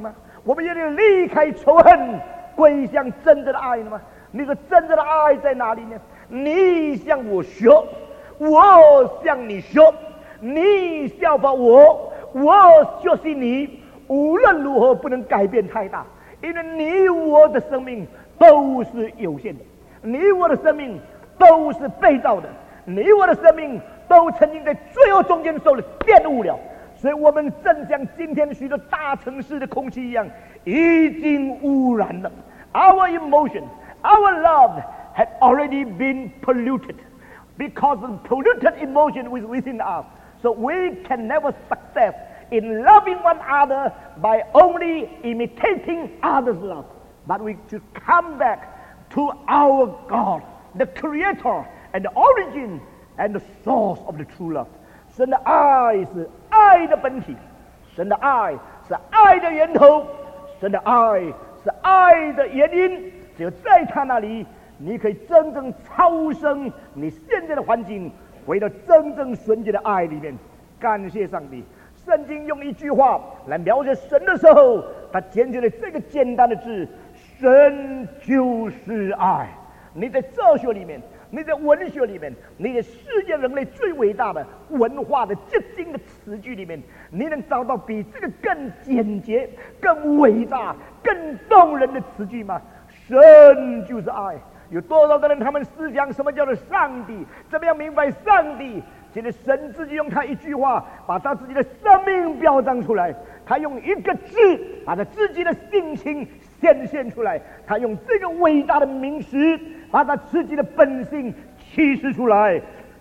我们愿意离开仇恨，归向真正的爱了吗？你说真正的爱在哪里呢？你向我学，我向你学，你效法我，我学习你，无论如何不能改变太大，因为你我的生命都是有限的，你我的生命都是被造的，你我的生命都曾经在罪恶中间受了玷污了，所以我们正像今天许多大城市的空气一样，已经污染了。Our emotion, our love had already been polluted because the polluted emotion was within us. So we can never success in loving one another by only imitating others' love. But we should come back to our God, the Creator and the origin and the source of the true love. 神的爱是爱的本体，神的爱是爱的源头，神的爱是爱的原因。只有在他那里，你可以真正超生你现在的环境，回到真正纯洁的爱里面。感谢上帝，圣经用一句话来描写神的时候，他拣选了这个简单的字：神就是爱。你在哲学里面，你在文学里面，你在世界人类最伟大的文化的结晶的词句里面，你能找到比这个更简洁、更伟大、更动人的词句吗？神就是爱。有多少的人他们思想什么叫做上帝，怎么样明白上帝？现在神自己用他一句话把他自己的生命表彰出来，他用一个字把他自己的性情显现出来，他用这个伟大的名词把他自己的本性启示出来。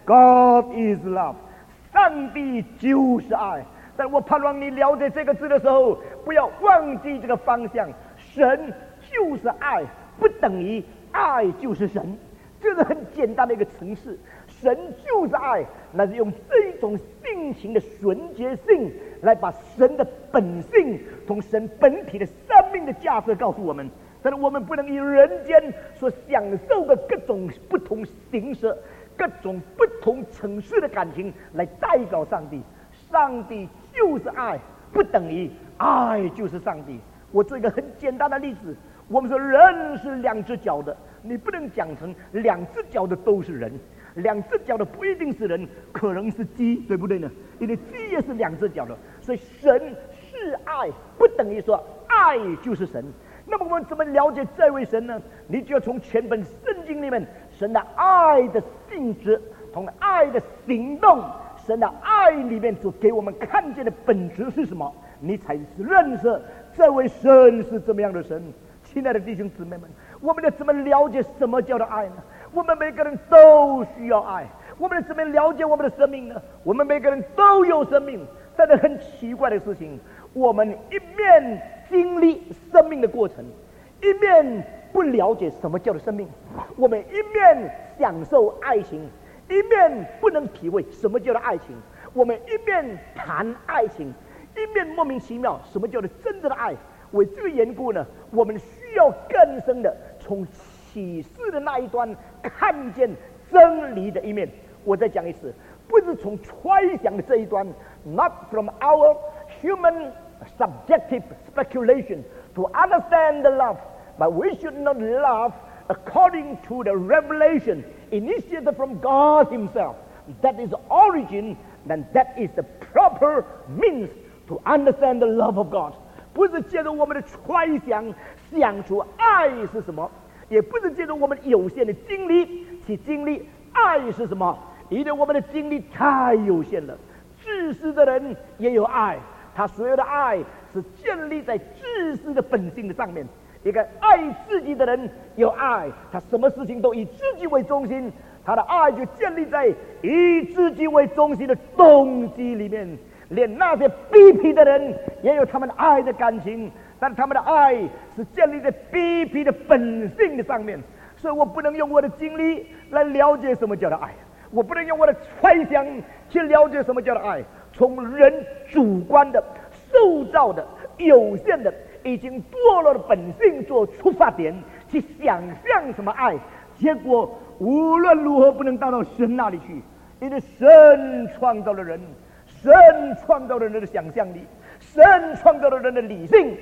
God is love， 上帝就是爱。但我盼望你了解这个字的时候，不要忘记这个方向。神就是爱，不等于爱就是神，这是很简单的一个程式。神就是爱，那是用这种性情的纯洁性来把神的本性同神本体的生命的价值告诉我们。但是我们不能以人间所享受的各种不同形式、各种不同层次的感情来代表上帝。上帝就是爱，不等于爱就是上帝。我做一个很简单的例子，我们说人是两只脚的，你不能讲成两只脚的都是人，两只脚的不一定是人，可能是鸡，对不对呢？因为鸡也是两只脚的，所以神是爱，不等于说爱就是神。那么我们怎么了解这位神呢？你就要从全本圣经里面神的爱的性质同爱的行动，神的爱里面所给我们看见的本质是什么，你才认识这位神是怎么样的神。亲爱的弟兄姊妹们，我们要怎么了解什么叫做爱呢？我们每个人都需要爱。我们怎么了解我们的生命呢？我们每个人都有生命，但是很奇怪的事情，我们一面经历生命的过程，一面不了解什么叫做生命。我们一面享受爱情，一面不能体会什么叫做爱情。我们一面谈爱情，一面莫名其妙什么叫做真正的爱。为这个缘故呢，我们需要更深的从启示的那一端看见真理的一面。我再讲一次，不是从揣想的这一端 ，not from our human subjective speculation to understand the love, but we should not love according to the revelation initiated from God Himself. That is the origin, and that is the proper means to understand the love of God. 不是借着我们的揣想想出爱是什么，也不是借着我们有限的经历去经历爱是什么，因为我们的经历太有限了。自私的人也有爱，他所有的爱是建立在自私的本性的上面。一个爱自己的人有爱，他什么事情都以自己为中心，他的爱就建立在以自己为中心的动机里面。连那些卑鄙的人也有他们爱的感情，但他们的爱是建立在卑鄙的本性的上面。所以我不能用我的经历来了解什么叫做爱，我不能用我的揣想去了解什么叫做爱。从人主观的、受造的、有限的、已经堕落的本性做出发点去想象什么爱，结果无论如何不能达到神那里去，因为神创造了人。神创造了人的想象力，神创造了人的理性，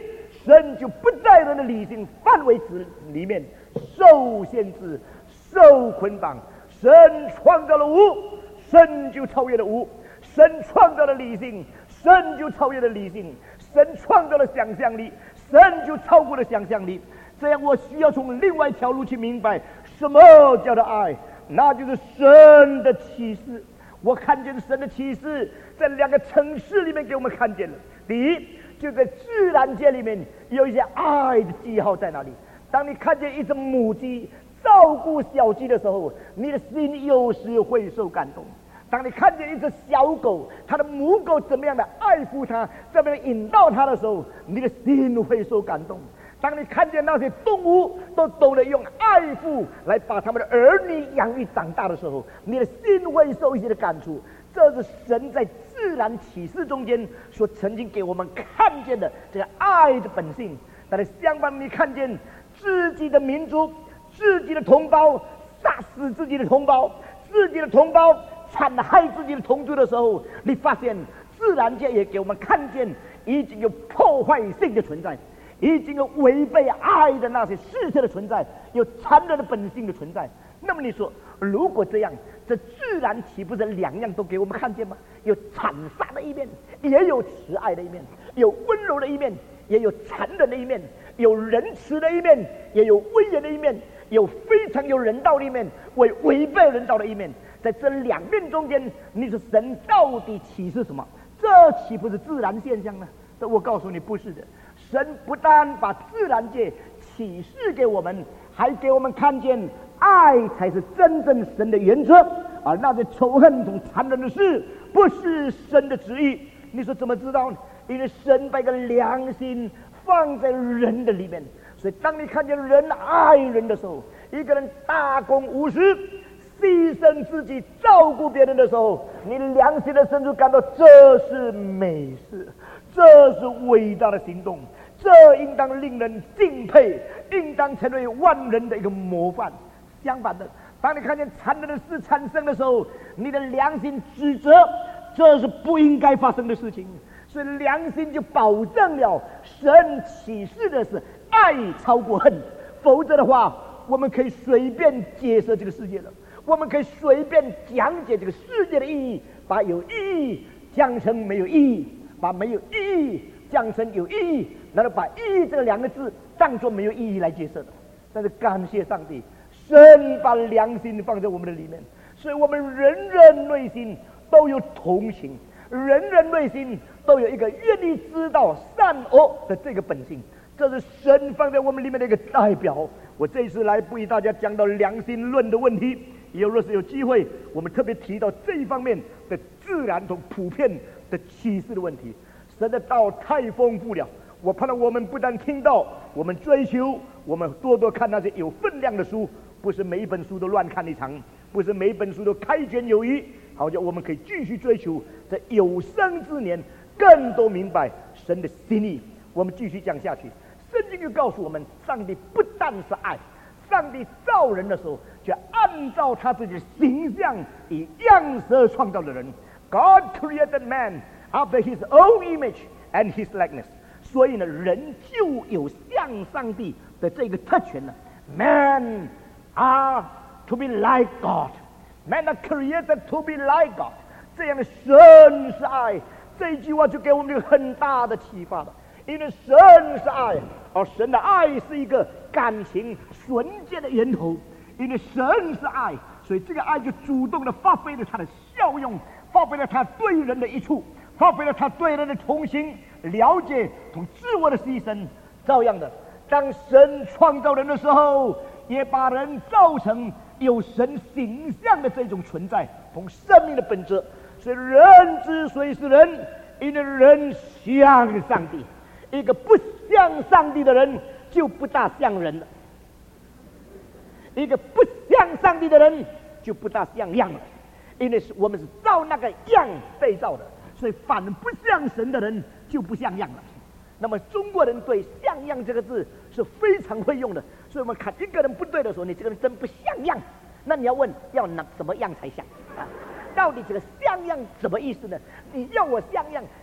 神就不在人的理性范围之里面受限制、受捆绑。神创造了无，神就超越了无；神创造了理性，神就超越了理性；神创造了想象力，神就超过了想象力。这样，我需要从另外一条路去明白什么叫做爱，那就是神的启示。我看见神的启示在2个层次里面给我们看见了。第一，就在自然界里面有一些爱的记号在那里。当你看见一只母鸡照顾小鸡的时候，你的心有时会受感动。当你看见一只小狗，它的母狗怎么样的爱护它，怎么样引导它的时候，你的心会受感动。当你看见那些动物都懂得用爱护来把他们的儿女养育长大的时候，你的心会受一些的感触。这是神在自然启示中间所曾经给我们看见的这个爱的本性。但是相反，你看见自己的民族、自己的同胞杀死自己的同胞、自己的同胞残害自己的同族的时候，你发现自然界也给我们看见已经有破坏性的存在，已经有违背爱的那些事实的存在，有残忍的本性的存在。那么你说，如果这样，这自然岂不是2样都给我们看见吗？有残杀的一面，也有慈爱的一面；有温柔的一面，也有残忍的一面；有仁慈的一面，也有威严的一面；有非常有人道的一面，违背人道的一面。在这2面中间，你说神到底启示什么？这岂不是自然现象呢？这我告诉你，不是的。神不但把自然界启示给我们，还给我们看见爱才是真正神的原则，而那些仇恨同残忍的事不是神的旨意。你说怎么知道呢？因为神把一个良心放在人的里面，所以当你看见人爱人的时候，一个人大公无私，牺牲自己照顾别人的时候，你良心的深处感到这是美事，这是伟大的行动，这应当令人敬佩，应当成为万人的一个模范。相反的，当你看见残忍的事产生的时候，你的良心指责这是不应该发生的事情，所以良心就保证了神启示的是爱超过恨。否则的话，我们可以随便解释这个世界了，我们可以随便讲解这个世界的意义，把有意义讲成没有意义，把没有意义讲成有意义，然后把意义这2个字当作没有意义来解释的。但是感谢上帝，神把良心放在我们的里面，所以我们人人内心都有同情，人人内心都有一个愿意知道善恶的这个本性，这是神放在我们里面的一个代表。我这一次来不与大家讲到良心论的问题，以后若是有机会，我们特别提到这一方面的自然同普遍的启示的问题。神的道太丰富了，我盼望我们不但听到，我们追求，我们多多看那些有分量的书，不是每一本书都乱看一场，不是每一本书都开卷有益，好叫我们可以继续追求，在有生之年更多明白神的心意。我们继续讲下去，圣经就告诉我们，上帝不但是爱，上帝造人的时候就按照他自己的形象以样式而创造的人。 God created man after his own image and his likeness， 所以呢，人就有像上帝的这个特权了。 Man are to be like God， Man are created to be like God， 这样的神是爱，这一句话就给我们一个很大的启发了。因为神是爱，而神的爱是一个感情纯洁的源头。因为神是爱，所以这个爱就主动的发挥了它的效用，发挥了它对人的益处，发挥了它对人的同情、了解同自我的牺牲。照样的，当神创造人的时候，也把人造成有神形象的这种存在同生命的本质。所以人之所以是人，因为人像上帝。一个不像上帝的人就不大像人了，一个不像上帝的人就不大像样了。因为我们是照那个样被造的，所以反不像神的人就不像样了。那么中国人对像样这个字是非常会用的，所以我们看一个人不对的时候，你这个人真不像样，那你要问要拿什么样才像啊？到底这个像样什么意思呢？你要我像样，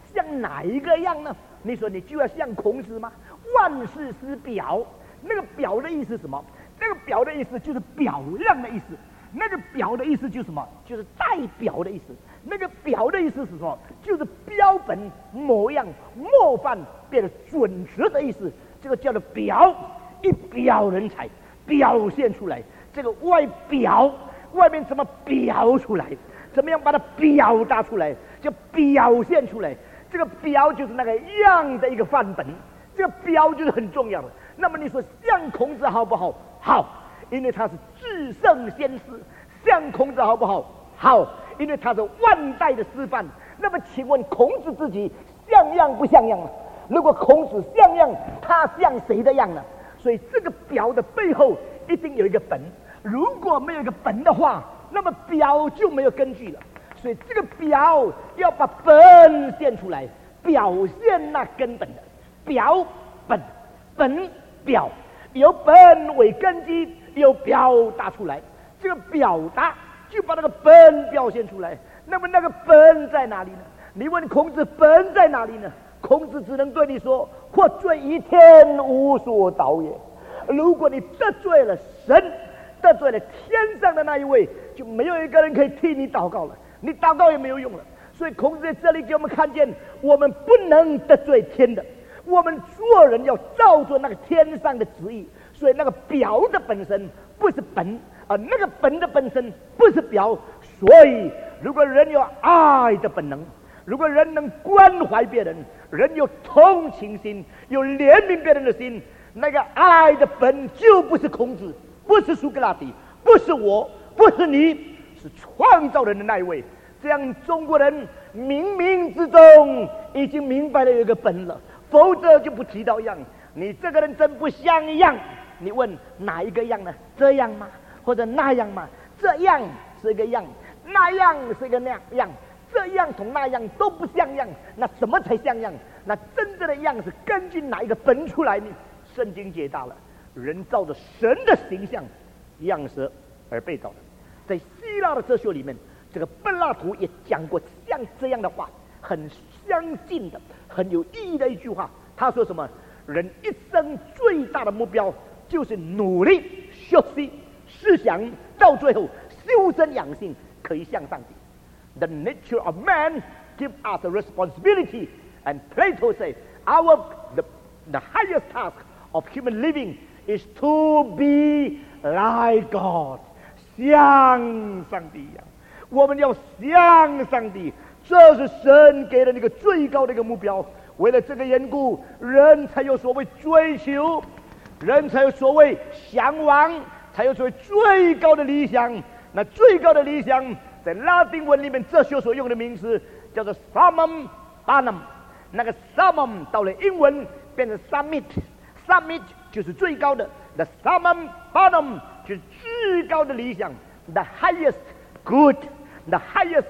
像哪一个样呢？你说你就要像孔子吗？万事思表，那个表的意思是什么？那个表的意思就是表样的意思。那个表的意思就是什么？就是代表的意思。那个表的意思是什么？就是标本、模样、模范，变得准则的意思。这个叫做表，一表人才，表现出来。这个外表，外面怎么表出来？怎么样把它表达出来？就表现出来。这个表就是那个样的一个范本，这个表就是很重要的。那么你说像孔子好不好？好，因为他是至圣先师。像孔子好不好？好，因为他是万代的师范。那么请问孔子自己像样不像样呢？如果孔子像样，他像谁的样呢？所以这个表的背后一定有一个本，如果没有一个本的话，那么表就没有根据了。所以这个表要把本现出来，表现那根本的表本本表，由本为根基，由表达出来。这个表达就把那个本表现出来。那么那个本在哪里呢？你问孔子本在哪里呢？孔子只能对你说：或罪于天，无所祷也。如果你得罪了神，得罪了天上的那一位，就没有一个人可以替你祷告了，你祷告也没有用了。所以孔子在这里给我们看见，我们不能得罪天的，我们做人要照着那个天上的旨意。所以那个表的本身不是本，那个本的本身不是表。所以如果人有爱的本能，如果人能关怀别人，人有同情心，有怜悯别人的心，那个爱的本就不是孔子，不是苏格拉底，不是我，不是你，是创造人的那一位。这样中国人冥冥之中已经明白了有一个本了，否则就不提到样。你这个人真不像样，你问哪一个样呢？这样吗？或者那样吗？这样是一个样，那样是一个那样，这样同那样都不像样，那什么才像样？那真正的样是根据哪一个本出来呢？圣经解答了，人照着神的形象样式而被造的。在希腊的哲学里面，这个柏拉图也讲过像这样的话，很相近的很有意义的一句话。他说什么？人一生最大的目标就是努力学习思想，到最后修身养性，可以向上帝。The nature of man gives us a responsibility, and Plato says the highest task of human living is to be like God， 像上帝一样。我们要像上帝，这是神给了那个最高的一个目标。为了这个缘故，人才有所谓追求，人才有所谓向往，才有所谓最高的理想。那最高的理想在拉丁文里面哲学所用的名词叫做 summum bonum， 那个 summum 到了英文变成 summit，summit 就是最高的， the summum bonum 就是至高的理想， the highest good， the highest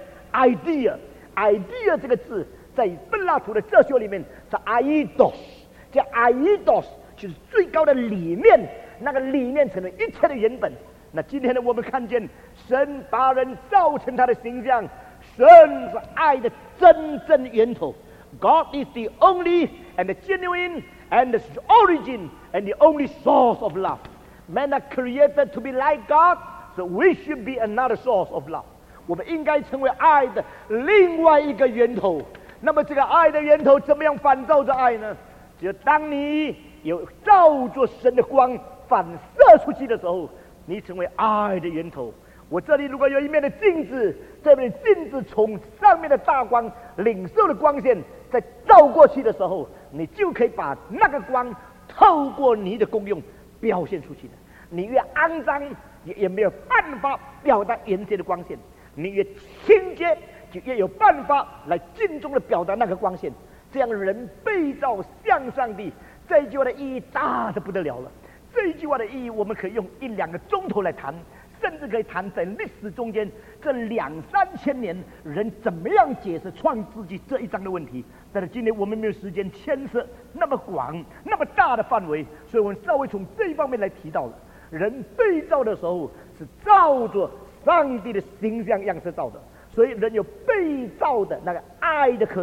idea 这个字在柏拉图的哲学里面是 aidos， 叫 aidos 就是最高的理念，那个理念成为一切的原本。那今天呢，我们看见神把人造成他的形象，神是爱的真正源头。God is the only and the genuine and the origin and the only source of love. Men are created to be like God, so we should be another source of love. 我们应该成为爱的另外一个源头。那么这个爱的源头怎么样反照着爱呢？只有当你有照着神的光反射出去的时候，你成为爱的源头。我这里如果有一面的镜子，这面镜子从上面的大光领受的光线在照过去的时候，你就可以把那个光透过你的功用表现出去的。你越肮脏也没有办法表达原先的光线，你越清洁就越有办法来尽忠的表达那个光线。这样人被造向上帝，这一句话的意义大得不得了了。这一句话的意义我们可以用1-2个钟头来谈，甚至可以谈在历史中间这2-3千年人怎么样解释创世纪这一章的问题。但是今天我们没有时间牵涉那么广那么大的范围，所以我们稍微从这一方面来提到了，人被造的时候是照着上帝的形象样式造的，所以人有被造的那个爱的可能，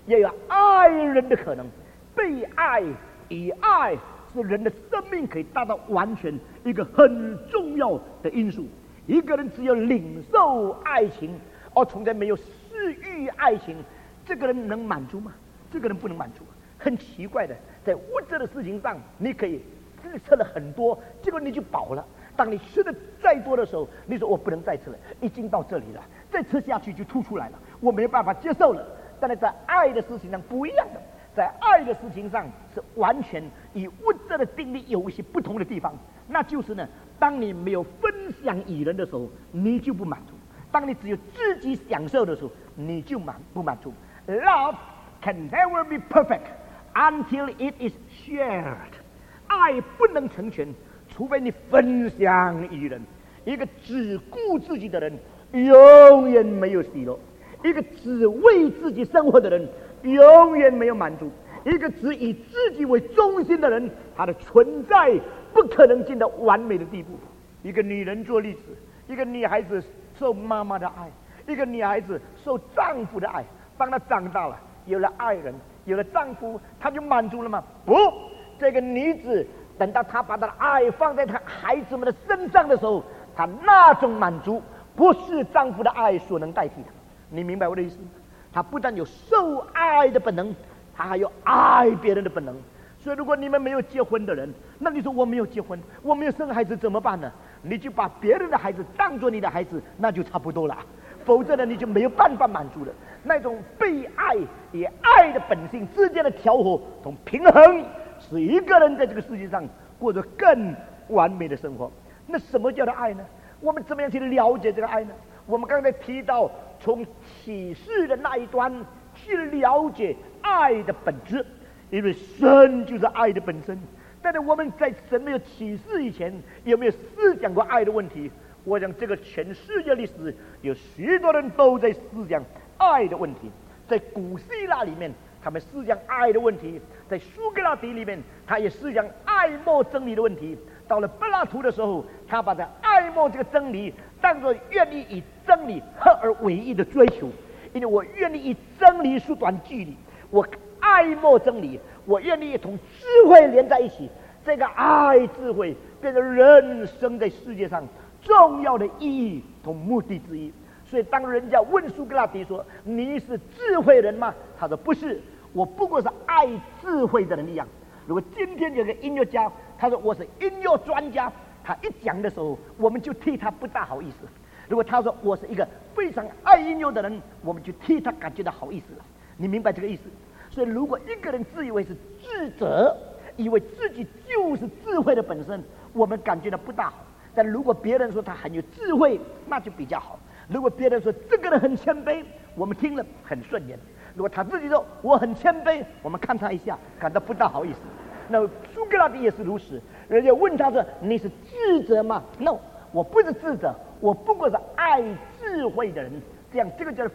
也有爱人的可能。被爱以爱是人的生命可以达到完全一个很重要的因素。一个人只有领受爱情，而从来没有施予爱情，这个人能满足吗？这个人不能满足。很奇怪的，在物质的事情上，你可以吃了很多，结果你就饱了。当你吃的再多的时候，你说我不能再吃了，已经到这里了，再吃下去就吐出来了，我没有办法接受了。但是在爱的事情上不一样的，在爱的事情上是完全与物质的定力有一些不同的地方，那就是呢，当你没有分享与人的时候，你就不满足；当你只有自己享受的时候，你就不满足。Love can never be perfect until it is shared。爱不能成全，除非你分享与人。一个只顾自己的人，永远没有喜乐；一个只为自己生活的人，永远没有满足；一个只以自己为中心的人，他的存在不可能进到完美的地步。一个女人做例子，一个女孩子受妈妈的爱，一个女孩子受丈夫的爱。当她长大了，有了爱人，有了丈夫，她就满足了吗？不，这个女子等到她把她的爱放在她孩子们的身上的时候，她那种满足不是丈夫的爱所能代替的。你明白我的意思吗？她不但有受爱的本能，她还有爱别人的本能。所以如果你们没有结婚的人，那你说我没有结婚，我没有生孩子怎么办呢？你就把别人的孩子当作你的孩子，那就差不多了。否则呢，你就没有办法满足了。那种被爱与爱的本性之间的调和同平衡，使一个人在这个世界上过着更完美的生活。那什么叫做爱呢？我们怎么样去了解这个爱呢？我们刚才提到从启示的那一端去了解爱的本质，因为神就是爱的本身。但是我们在神没有启示以前，有没有思想过爱的问题？我想这个全世界历史有许多人都在思想爱的问题。在古希腊里面，他们思想爱的问题；在苏格拉底里面，他也思想爱慕真理的问题。到了柏拉图的时候，他把这爱慕这个真理当作愿意以真理合而为一的追求，因为我愿意以真理缩短距离，我爱慕真理，我愿意同智慧连在一起。这个爱智慧变成人生在世界上重要的意义同目的之一。所以当人家问苏格拉底说你是智慧人吗？他说不是，我不过是爱智慧的人一样。如果今天有个音乐家，他说我是音乐专家，他一讲的时候我们就替他不大好意思。如果他说我是一个非常爱音乐的人，我们就替他感觉到好意思了。你明白这个意思？所以如果一个人自以为是智者，以为自己就是智慧的本身，我们感觉到不大好。但如果别人说他很有智慧，那就比较好。如果别人说这个人很谦卑，我们听了很顺眼。如果他自己说我很谦卑，我们看他一下，感到不大好意思。那苏格拉底也是如此，人家问他说你是智者吗？ No， 我不是智者，我不过是爱智慧的人。这样，这个叫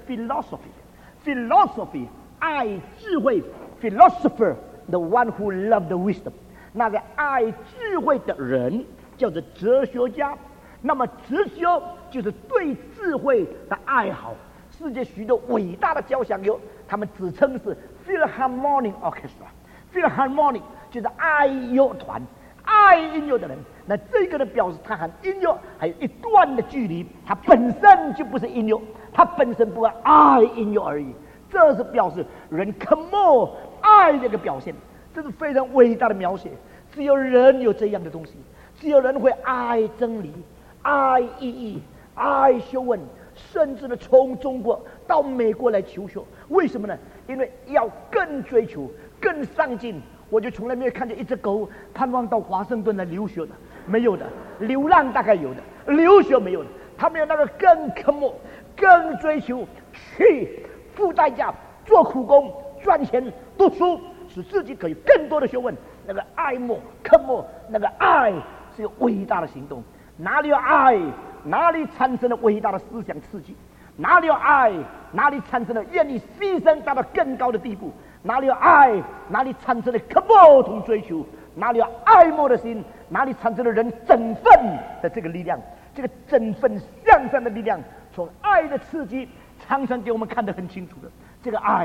philosophy， 爱智慧 philosopher， the one who loved wisdom。 那个爱智慧的人叫做哲学家。那么哲学就是对智慧的爱好。世界许多伟大的交响乐，他们自称是 Philharmonic Orchestra。Philharmonic 就是爱乐团，爱音乐的人。那这个人表示他和音乐还有一段的距离，他本身就不是音乐，他本身不爱音乐而已。这是表示人 come 爱这个表现，这是非常伟大的描写。只有人有这样的东西，只有人会爱真理，爱意义，爱学问，甚至呢从中国到美国来求学。为什么呢？因为要更追求，更上进。我就从来没有看见一只狗盼望到华盛顿来留学的，没有的。流浪大概有的，留学没有的。他们有那个更科目，更追求，去付代价，做苦工，赚钱，读书，使自己可以更多的学问。那个爱慕科目，那个爱是有伟大的行动。哪里有爱，哪里产生了伟大的思想刺激；哪里有爱，哪里产生了愿意牺牲达到更高的地步；哪里有爱，哪里产生了渴慕同追求；哪里有爱慕的心，哪里产生了人振奋的这个力量。这个振奋向上的力量，从爱的刺激，常常给我们看得很清楚的。这个爱，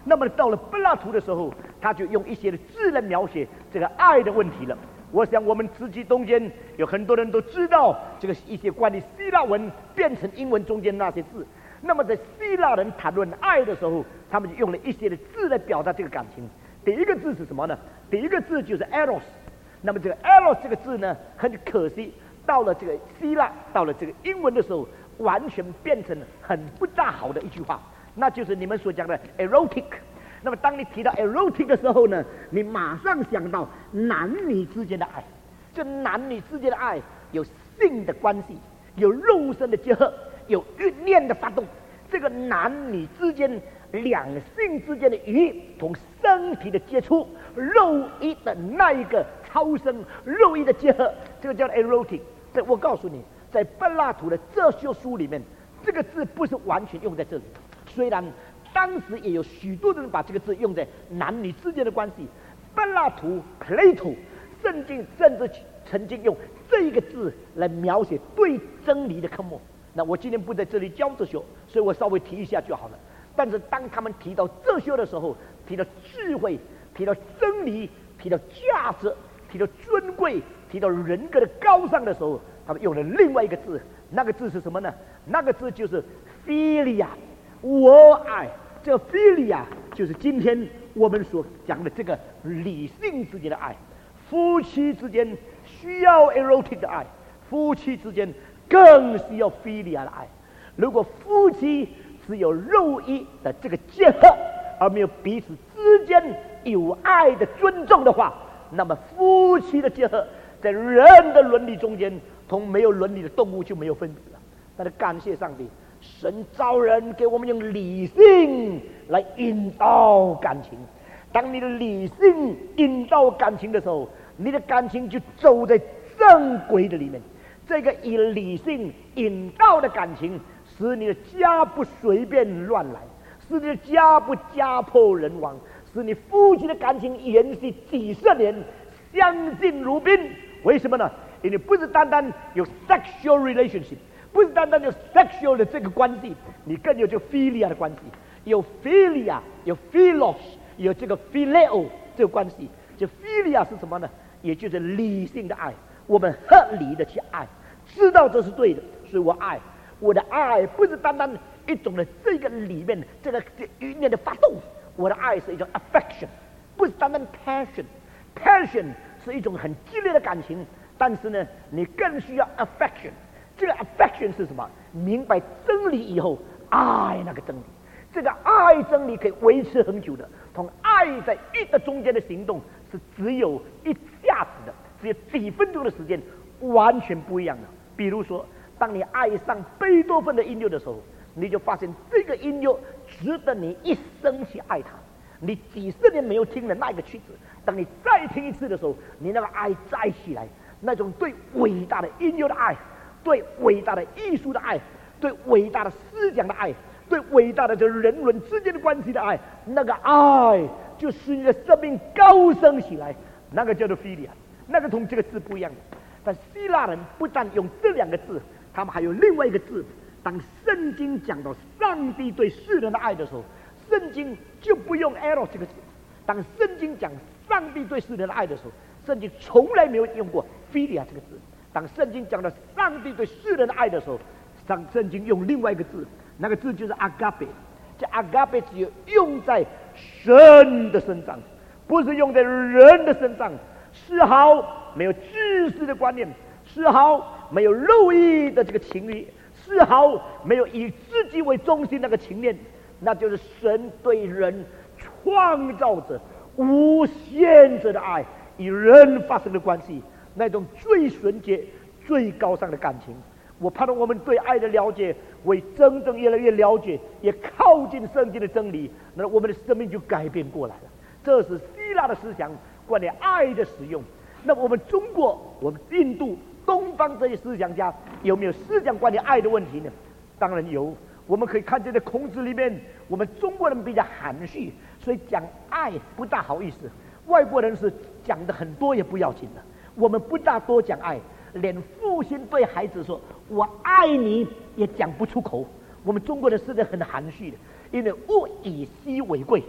那么到了柏拉图的时候，他就用一些的字来描写这个爱的问题了。我想我们自己中间有很多人都知道这个一些关于希腊文变成英文中间那些字。那么在希腊人谈论爱的时候，他们就用了一些的字来表达这个感情。第一个字是什么呢？第一个字就是 eros。那么这个 eros 这个字呢，很可惜，到了这个希腊，到了这个英文的时候，完全变成很不大好的一句话，那就是你们所讲的 erotic。那么当你提到 erotic 的时候呢，你马上想到男女之间的爱。这男女之间的爱有性的关系，有肉身的结合，有欲念的发动。这个男女之间两性之间的同身体的接触，肉衣的那一个超生，肉衣的结合，这个叫 erotic。这我告诉你，在柏拉图的哲学书里面，这个字不是完全用在这里。虽然当时也有许多人把这个字用在男女之间的关系，柏拉图 Plato 圣经甚至曾经用这一个字来描写对真理的科目。那我今天不在这里教哲学，所以我稍微提一下就好了。但是当他们提到哲学的时候，提到智慧，提到真理，提到价值，提到尊贵，提到人格的高尚的时候，他们用了另外一个字。那个字是什么呢？那个字就是 philia， 我爱。这个 philia 就是今天我们所讲的这个理性之间的爱。夫妻之间需要 erotic 的爱，夫妻之间更需要 philia 的爱。如果夫妻只有肉衣的这个结合，而没有彼此之间有爱的尊重的话，那么夫妻的结合在人的伦理中间，同没有伦理的动物就没有分别了。但是感谢上帝，神造人给我们用理性来引导感情。当你的理性引导感情的时候，你的感情就走在正轨的里面。这个以理性引导的感情，使你的家不随便乱来，使你的家不家破人亡，使你夫妻的感情延续几十年，相敬如宾。为什么呢？因为不是单单有 sexual relationship， 不是单单有 sexual 的这个关系，你更有这个 philia 的关系，有 philia， 有 philos， 有这个 phileo 这个关系。这 philia 是什么呢？也就是理性的爱，我们合理的去爱，知道这是对的，所以我爱。我的爱不是单单一种的这个里面这个欲念的发动，我的爱是一种 affection， 不是单单 passion。passion 是一种很激烈的感情，但是呢，你更需要 affection。这个 affection 是什么？明白真理以后，爱那个真理。这个爱真理可以维持很久的，同爱在一的中间的行动是只有一下子的，只有几分钟的时间，完全不一样的。比如说，当你爱上贝多芬的音乐的时候，你就发现这个音乐值得你一生去爱它。你几十年没有听了那个曲子，当你再听一次的时候，你那个爱再起来，那种对伟大的音乐的爱，对伟大的艺术的爱，对伟大的思想的爱，对伟大的这人伦之间的关系的爱，那个爱就使你的生命高升起来，那个叫做 philia， 那个同这个字不一样的。但希腊人不但用这两个字，他们还有另外一个字。当圣经讲到上帝对世人的爱的时候，圣经就不用 eros 这个字。当圣经讲上帝对世人的爱的时候，圣经从来没有用过 philia 这个字。当圣经讲到上帝对世人的爱的时候，圣经用另外一个字，那个字就是 agape。这 agape 只有用在神的身上，不是用在人的身上。丝毫没有自私的观念，丝毫没有肉欲的这个情欲，丝毫没有以自己为中心那个情念，那就是神对人创造者无限制的爱，与人发生的关系，那种最纯洁、最高尚的感情。我盼望我们对爱的了解，为真正越来越了解，也靠近圣经的真理，那我们的生命就改变过来了。这是希腊的思想关于爱的使用。那么我们中国、我们印度、东方这些思想家有没有思想关于爱的问题呢？当然有。我们可以看见在孔子里面，我们中国人比较含蓄，所以讲爱不大好意思。外国人是讲的很多也不要紧的，我们不大多讲爱，连父亲对孩子说我爱你也讲不出口。我们中国人是很含蓄的，因为物以稀为贵，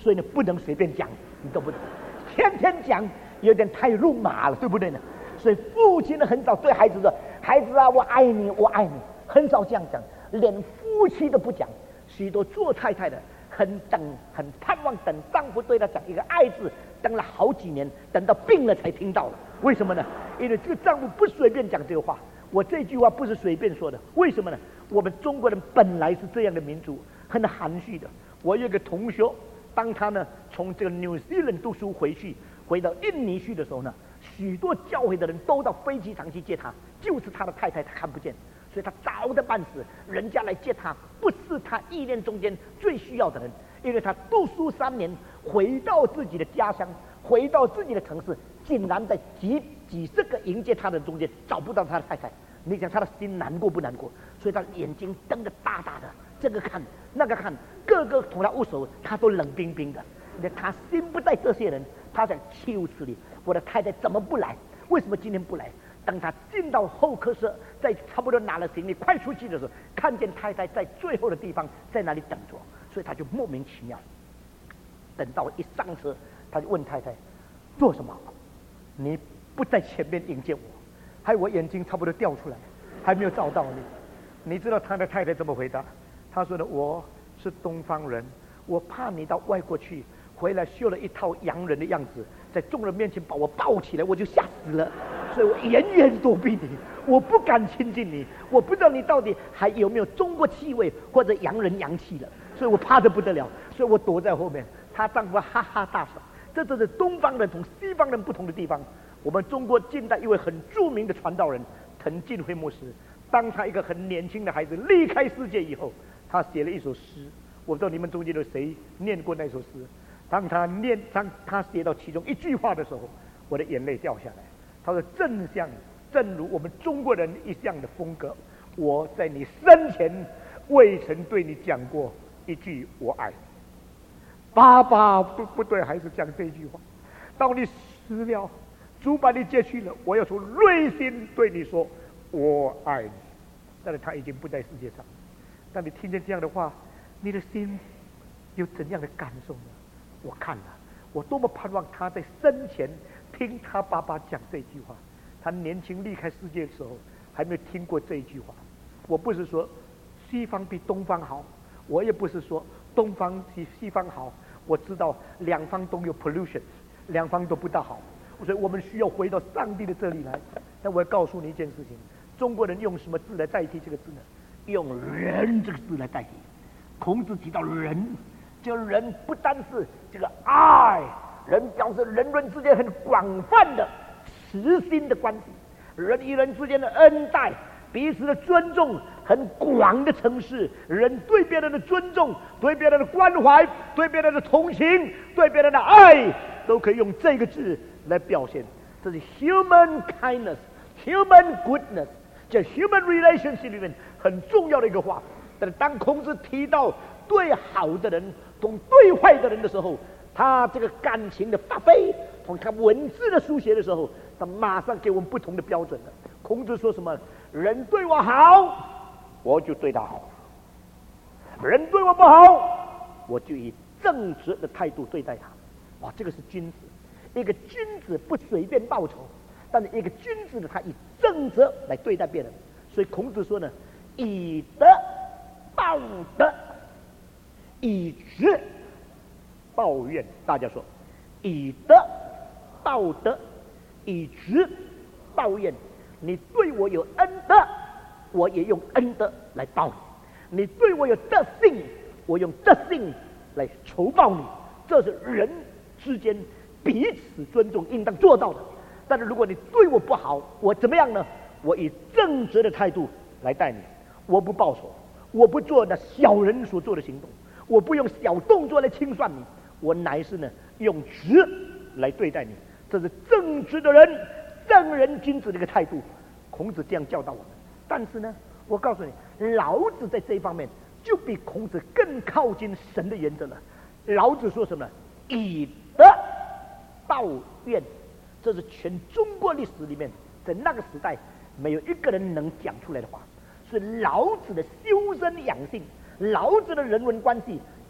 所以呢不能随便讲，你懂不懂？天天讲有点太肉麻了，对不对呢？所以父亲呢很少对孩子说：“孩子啊，我爱你，我爱你。”很少这样讲，连夫妻都不讲。许多做太太的很盼望等丈夫对她讲一个爱字，等了好几年，等到病了才听到了。为什么呢？因为这个丈夫不随便讲这个话。我这句话不是随便说的，为什么呢？我们中国人本来是这样的民族，很含蓄的。我有个同学，当他呢从这个New Zealand读书回到印尼去的时候呢，许多教会的人都到飞机场去接他，就是他的太太他看不见，所以他早得半死。人家来接他，不是他意念中间最需要的人，因为他读书3年，回到自己的家乡，回到自己的城市，竟然在几十个迎接他的中间找不到他的太太。你想他的心难过不难过？所以他眼睛瞪得大大的，这个看那个看，个个同他握手，他都冷冰冰的。他心不在这些人，他想羞耻你，我的太太怎么不来？为什么今天不来？当他进到候客室，在差不多拿了行李快出去的时候，看见太太在最后的地方在那里等着，所以他就莫名其妙。等到一上车，他就问太太：“做什么？你不在前面迎接我，害我眼睛差不多掉出来，还没有照到你。”你知道他的太太怎么回答？他说的：“我是东方人，我怕你到外国去，回来绣了一套洋人的样子，在众人面前把我抱起来，我就吓死了，所以我远远躲避你，我不敢亲近你，我不知道你到底还有没有中国气味或者洋人洋气了，所以我怕得不得了，所以我躲在后面。”她丈夫哈哈大笑。这就是东方人同西方人不同的地方。我们中国近代一位很著名的传道人滕近辉牧师，当他一个很年轻的孩子离开世界以后，他写了一首诗。我不知道你们中间有谁念过那首诗？当他写到其中一句话的时候，我的眼泪掉下来。他说：“正如我们中国人一向的风格，我在你生前未曾对你讲过一句我爱你。”爸爸不对孩子讲这句话，当你死了，主把你接去了，我要从内心对你说我爱你。但是他已经不在世界上，当你听见这样的话，你的心有怎样的感受呢？我看了，我多么盼望他在生前听他爸爸讲这句话。他年轻离开世界的时候还没有听过这句话。我不是说西方比东方好，我也不是说东方比西方好，我知道两方都有 pollution， 两方都不大好，所以我们需要回到上帝的这里来。但我要告诉你一件事情，中国人用什么字来代替这个字呢？用人这个字来代替。孔子提到人，这个人不单是这个爱，人表示人伦之间很广泛的慈心的关系，人与人之间的恩待，彼此的尊重，很广的城市，人对别人的尊重，对别人的关怀，对别人的同情，对别人的爱，都可以用这个字来表现。这是 human kindness、human goodness， 这 human relationship 里面很重要的一个话。但是当孔子提到对好的人同对坏的人的时候，他这个感情的发挥同他文字的书写的时候，他马上给我们不同的标准了。孔子说什么？人对我好，我就对他好；人对我不好，我就以正直的态度对待他。哇，这个是君子。一个君子不随便报仇，但是一个君子呢，他以正直来对待别人。所以孔子说呢，以德报德，以直报怨。大家说，以德报德，以直报怨。你对我有恩德，我也用恩德来报你；你对我有德性，我用德性来酬报你。这是人之间彼此尊重应当做到的。但是如果你对我不好，我怎么样呢？我以正直的态度来待你，我不报仇，我不做那小人所做的行动，我不用小动作来清算你，我乃是呢用直来对待你。这是正直的人、正人君子的一个态度。孔子这样教导我们。但是呢，我告诉你，老子在这一方面就比孔子更靠近神的原则了。老子说什么？以德报怨。这是全中国历史里面，在那个时代没有一个人能讲出来的话。是老子的修身养性，老子的人文关系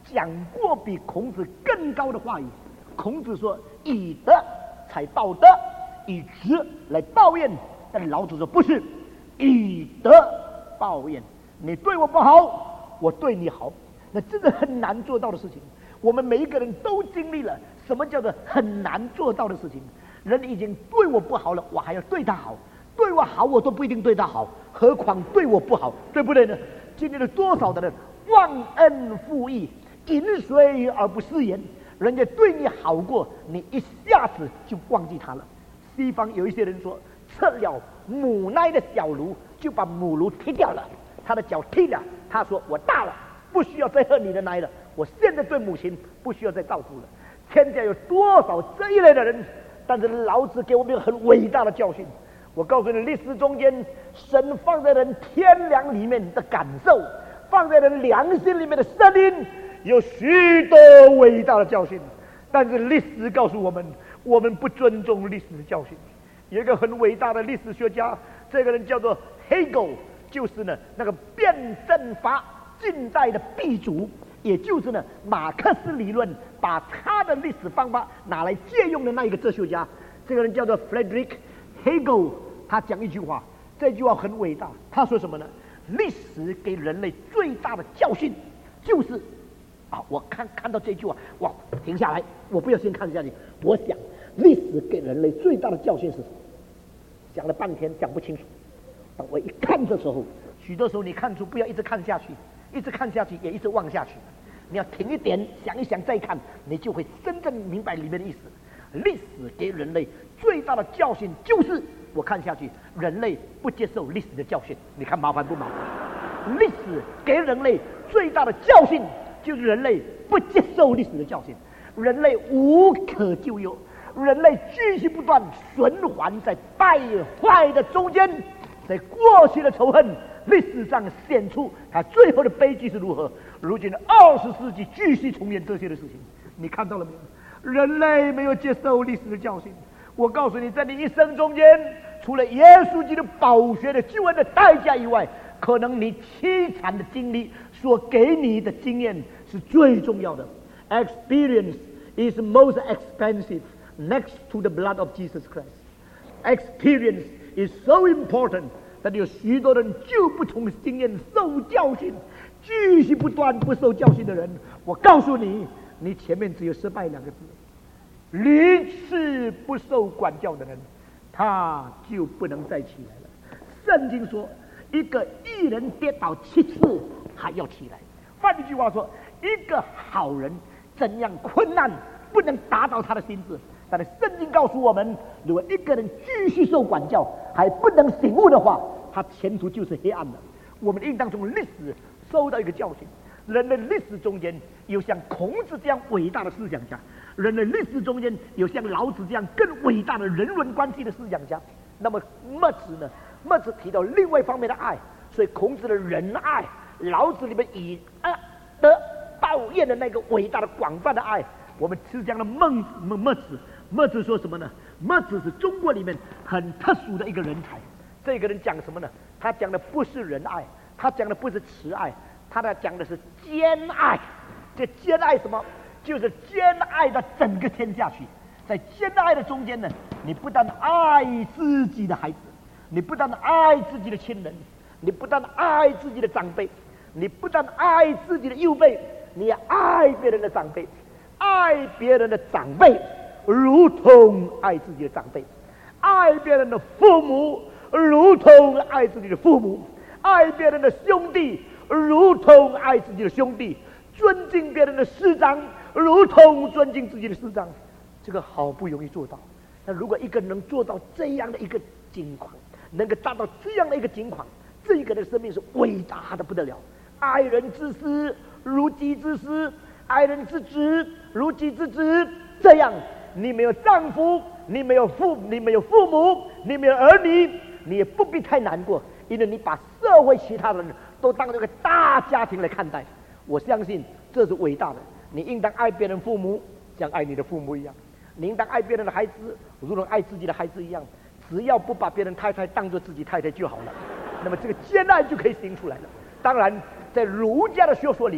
讲过比孔子更高的话语。孔子说：“以德才报德，以直来报怨。”但老子说：“不是，以德报怨。你对我不好，我对你好。”那这是很难做到的事情。我们每一个人都经历了什么叫做很难做到的事情。人已经对我不好了，我还要对他好，对我好我都不一定对他好，何况对我不好，对不对呢？今天有多少的人忘恩负义，饮水而不思盐，人家对你好过，你一下子就忘记他了。西方有一些人说，吃了母奶的小炉就把母炉踢掉了，他的脚踢了，他说我大了，不需要再喝你的奶了，我现在对母亲不需要再照顾了。天下有多少这一类的人？但是老子给我们一个很伟大的教训。我告诉你，历史中间神放在人天良里面的感受，放在人良心里面的声音，有许多伟大的教训。但是历史告诉我们，我们不尊重历史的教训。有一个很伟大的历史学家，这个人叫做 Hegel， 就是呢那个辩证法近代的鼻祖，也就是呢马克思理论把他的历史方法拿来借用的那一个哲学家。这个人叫做 Friedrich Hegel， 他讲一句话，这句话很伟大。他说什么呢？历史给人类最大的教训就是我看到这句话，哇，停下来，我不要先看下去。我想，历史给人类最大的教训是什么？讲了半天讲不清楚。当我一看的时候，许多时候你看出不要一直看下去，一直看下去也一直忘下去。你要停一点，想一想再看，你就会真正明白里面的意思。历史给人类最大的教训就是，我看下去，人类不接受历史的教训。你看麻烦不麻烦？历史给人类最大的教训就是人类不接受历史的教训，人类无可救药，人类继续不断循环在败坏的中间，在过去的仇恨历史上显出它最后的悲剧是如何。如今的20世纪继续重演这些的事情，你看到了没有？人类没有接受历史的教训。我告诉你，在你一生中间，除了耶稣基督宝血的救恩的代价以外，可能你凄惨的经历所给你的经验是最重要的。 Experience is most expensive next to the blood of Jesus Christ. Experience is so important that 有许多人就不从经验受教训，继续不断不受教训的人，我告诉你，你前面只有失败两个字。屡次不受管教的人，他就不能再起来了。圣经说，一个义人跌倒7次还要起来。换一句话说，一个好人怎样困难不能打倒他的心智，但是圣经告诉我们，如果一个人继续受管教还不能醒悟的话，他前途就是黑暗的。我们应当从历史收到一个教训。人类历史中间有像孔子这样伟大的思想家，人类历史中间有像老子这样更伟大的人伦关系的思想家。那么墨子呢？墨子提到另外一方面的爱，所以孔子的仁爱，老子里面以德报怨的那个伟大的广泛的爱，我们吃讲的墨子说什么呢？墨子是中国里面很特殊的一个人才。这个人讲什么呢？他讲的不是仁爱，他讲的不是慈爱，他讲的是兼爱。这兼爱什么？就是兼爱的整个天下去。在兼爱的中间呢，你不但爱自己的孩子，你不但爱自己的亲人，你不但爱自己的长辈，你不但爱自己的幼辈，你也爱别人的长辈。爱别人的长辈如同爱自己的长辈，爱别人的父母如同爱自己的父母，爱别人的兄弟如同爱自己的兄弟，尊敬别人的师长如同尊敬自己的师长。这个好不容易做到，那如果一个人能做到这样的一个境况，能够达到这样的一个境况，这个人的生命是伟大的不得了。爱人之师如己之师，爱人之子如己之子。这样，你没有丈夫，你没有父母，你没有儿女，你也不必太难过，因为你把社会其他人都当这个大家庭来看待。我相信这是伟大的。你应当爱别人父母，像爱你的父母一样；你应当爱别人的孩子，如同爱自己的孩子一样。只要不把别人太太当作自己太太就好了，那么这个兼爱就可以行出来了。当然，在儒家的学说里面，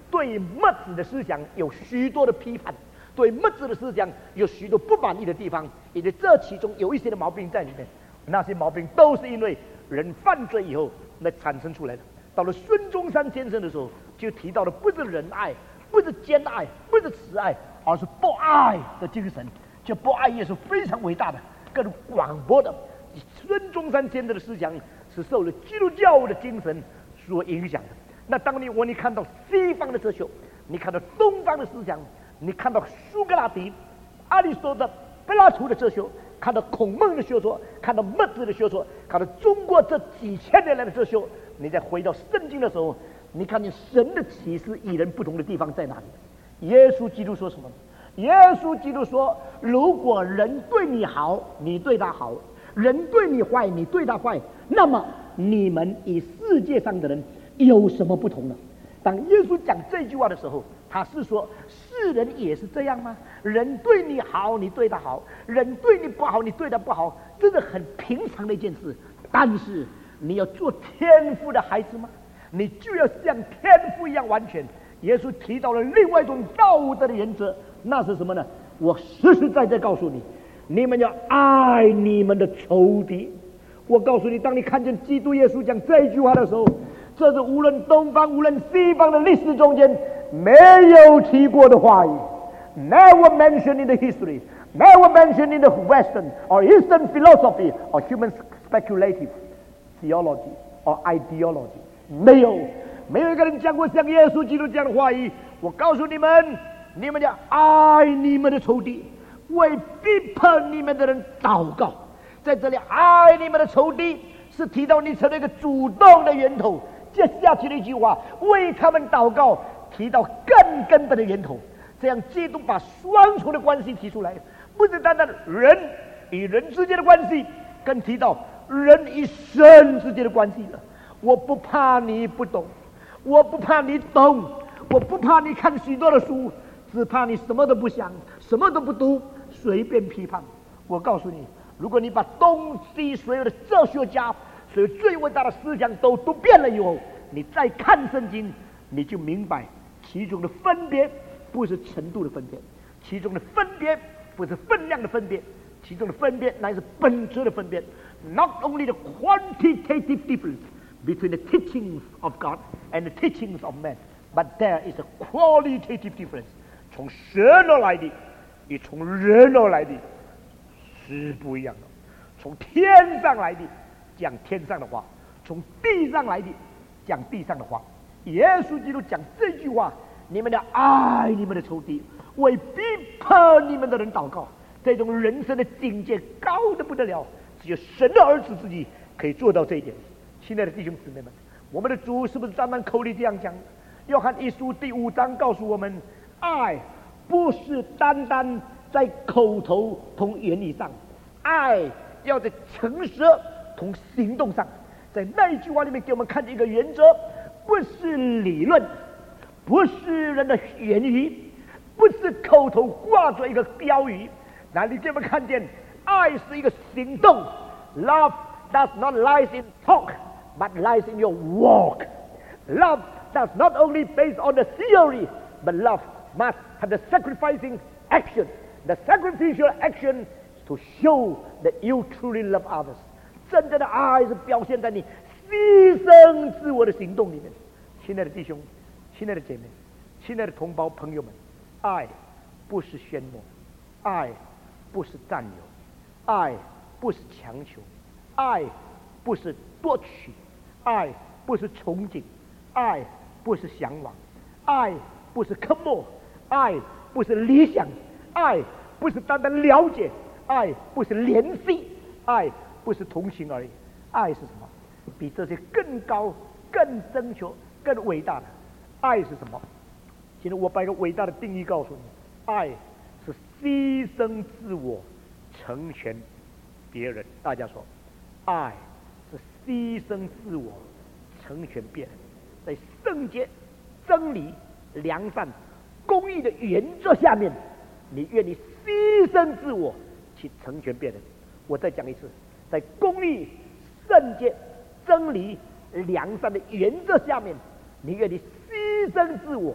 对墨子的思想有许多的批判，对墨子的思想有许多不满意的地方，以及这其中有一些的毛病在里面。那些毛病都是因为人犯罪以后那产生出来的。到了孙中山先生的时候，就提到的不是仁爱，不是兼爱，不是慈爱，而是博爱的精神。这博爱也是非常伟大的、更广博的。孙中山先生的思想是受了基督教的精神所影响的。那当你看到西方的哲学，你看到东方的思想，你看到苏格拉底、亚里士多德、柏拉图的哲学，看到孔孟的学说，看到墨子的学说，看到中国这几千年来的哲学，你再回到圣经的时候，你看见神的启示与人不同的地方在哪里？耶稣基督说什么？耶稣基督说，如果人对你好，你对他好；人对你坏，你对他坏，那么你们与世界上的人有什么不同呢？当耶稣讲这句话的时候，他是说世人也是这样吗？人对你好，你对他好；人对你不好，你对他不好，这是很平常的一件事。但是你要做天父的孩子吗？你就要像天父一样完全。耶稣提到了另外一种道德的原则，那是什么呢？我实实在在告诉你，你们要爱你们的仇敌。我告诉你，当你看见基督耶稣讲这一句话的时候，这是无论东方无论西方的历史中间没有提过的话语。 Never mentioned in the history, never mentioned in the Western or Eastern philosophy or human speculative theology or ideology. 没有一个人讲过像耶稣基督这样的话语。我告诉你们，你们要爱你们的仇敌，为逼迫你们的人祷告。在这里，爱你们的仇敌是提到你成了一个主动的源头。接下去的一句话，为他们祷告，提到更根本的源头。这样，基督把双重的关系提出来，不是单单人与人之间的关系，更提到人与神之间的关系了。我不怕你不懂，我不怕你懂，我不怕你看许多的书，只怕你什么都不想，什么都不读，随便批判。我告诉你，如果你把东西所有的哲学家、所有最伟大的思想都读遍了以后，你再看圣经，你就明白其中的分别。不是程度的分别，其中的分别不是分量的分别，其中的分别乃是本质的分别。Not only the quantitative difference between the teachings of God and the teachings of man, but there is a qualitative difference. 从神而来的与从人而来的是不一样的。从天上来的讲天上的话，从地上来的讲地上的话。耶稣基督讲这句话。你们要爱你们的仇敌，为逼迫你们的人祷告。这种人生的境界高得不得了，只有神的儿子自己可以做到这一点。亲爱的弟兄姊妹们，我们的主是不是单单口里这样讲？约翰一书第5章告诉我们，爱不是单单在口头同言语上，爱要在诚实同行动上。在那一句话里面给我们看见一个原则，不是理论，不是人的言语，不是口头挂着一个标语。那你给我们看见，爱是一个行动。Love does not lie in talk, but lies in your walk. Love does not only based on the theory, but love must have the sacrificing action. The sacrificial action to show that you truly love others. 真正的爱是表现在你牺牲自我的行动里面。亲爱的弟兄，亲爱的姐妹，亲爱的同胞朋友们，爱不是宣诺，爱不是占有，爱不是强求，爱不是夺取，爱不是憧憬，爱不是向往，爱不是渴慕，爱不是理想，爱不是单单了解，爱不是联系，爱不是同行而已。爱是什么？比这些更高、更珍求、更伟大的。爱是什么？现在我把一个伟大的定义告诉你：爱是牺牲自我，成全别人。大家说，爱是牺牲自我，成全别人。在圣洁、真理、良善、公义的原则下面，你愿意牺牲自我去成全别人。我再讲一次，在公义、圣洁、真理、良善的原则下面，你愿意牺牲自我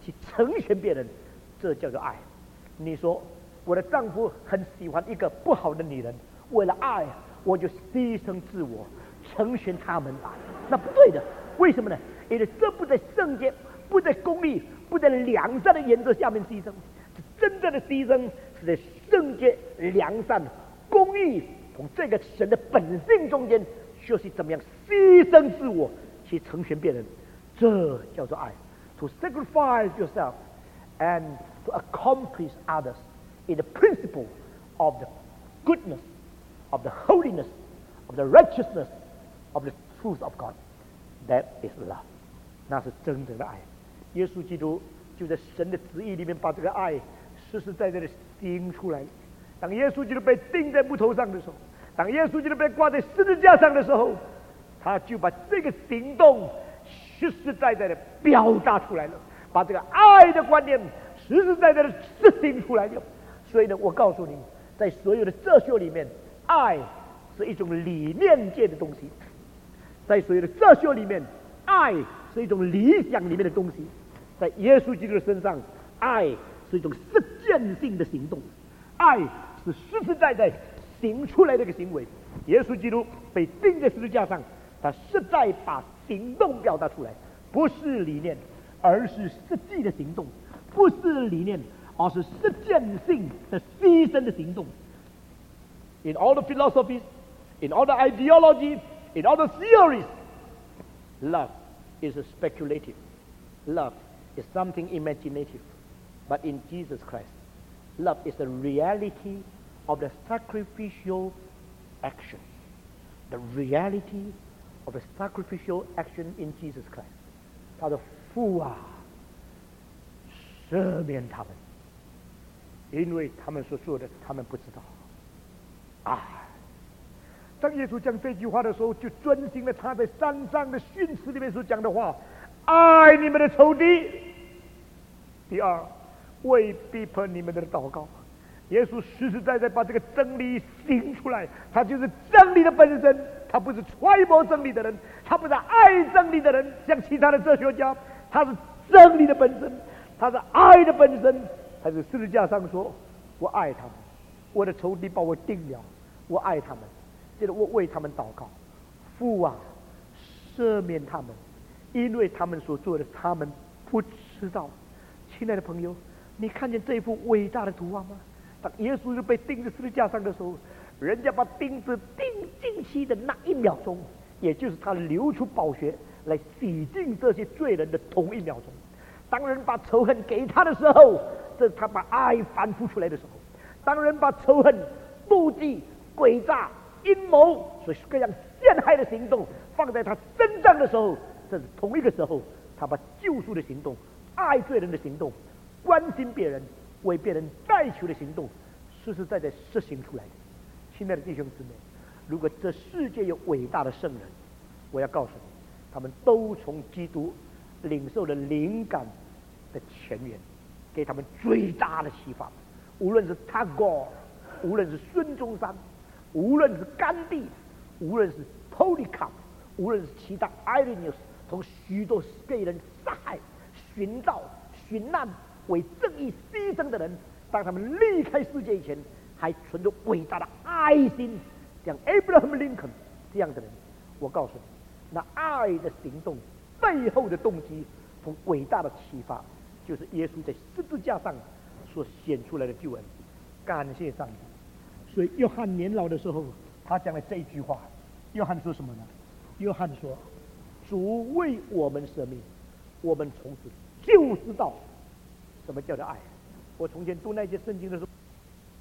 去成全别人，这叫做爱。你说我的丈夫很喜欢一个不好的女人，为了爱我就牺牲自我成全他们吧，那不对的。为什么呢？因为这不在圣洁，不在公义，不在良善的原则下面牺牲。真正的牺牲是在圣洁、良善、公义从这个神的本性中间学习怎么样牺牲自我去成全别人，这叫做爱。To sacrifice yourself and to accomplish others in the principle of the goodness, of the holiness, of the righteousness, of the truth of God. That is love. 那是真正的爱。耶稣基督就在神的旨意里面把这个爱实实在在的行出来。当耶稣基督被钉在木头上的时候，当耶稣基督被挂在十字架上的时候，他就把这个行动实实在在的表达出来了，把这个爱的观念实实在在的实行出来了。所以呢，我告诉你，在所有的哲学里面，爱是一种理念界的东西；在所有的哲学里面，爱是一种理想里面的东西；在耶稣基督的身上，爱是一种实践性的行动，爱是实实在在行出来的一个行为。耶稣基督被钉在十字架上，他实在把行动表达出来，不是理念，而是实际的行动；不是理念，而是实践性的牺牲的行动。In all the philosophies, in all the ideologies, in all the theories, love is speculative. Love is something imaginative. But in Jesus Christ, love is the reality of the sacrificial action. The reality of the sacrificial action in Jesus Christ. 他的父啊，赦免他们，因为他们所做的，他们不知道。当耶稣讲这句话的时候，就遵循了他在山上的训词里面所讲的话：爱你们的仇敌。第二，为逼迫你们的祷告。耶稣实实在在把这个真理行出来，他就是真理的本身，他不是揣摩真理的人，他不是爱真理的人，像其他的哲学家，他是真理的本身，他是爱的本身。他在十字架上说：我爱他们，我的仇敌把我定了，我爱他们，接着我为他们祷告，父啊，赦免他们，因为他们所做的，他们不知道。亲爱的朋友，你看见这一幅伟大的图画吗？当耶稣就被钉在十字架上的时候，人家把钉子钉进去的那一秒钟，也就是他流出宝血来洗净这些罪人的同一秒钟。当人把仇恨给他的时候，这是他把爱反复出来的时候。当人把仇恨、妒忌、诡诈、阴谋所各样陷害的行动放在他身上的时候，这是同一个时候，他把救赎的行动、爱罪人的行动、关心别人、为别人代求的行动，实实在在实行出来的。亲爱的弟兄姊妹，如果这世界有伟大的圣人，我要告诉你，他们都从基督领受了灵感的泉源，给他们最大的启发。无论是塔戈，无论是孙中山，无论是甘地，无论是 Polycarp， 无论是其他 Irenaeus， 从许多被人杀害、寻找、寻难、为正义牺牲的人，当他们离开世界以前，还存着伟大的爱心，像 Abraham Lincoln 这样的人，我告诉你，那爱的行动背后的动机，从伟大的启发，就是耶稣在十字架上所显出来的救恩。感谢上帝。所以约翰年老的时候，他讲了这一句话。约翰说什么呢？约翰说：主为我们舍命，我们从此就知道什么叫做爱。我从前读那些圣经的时候，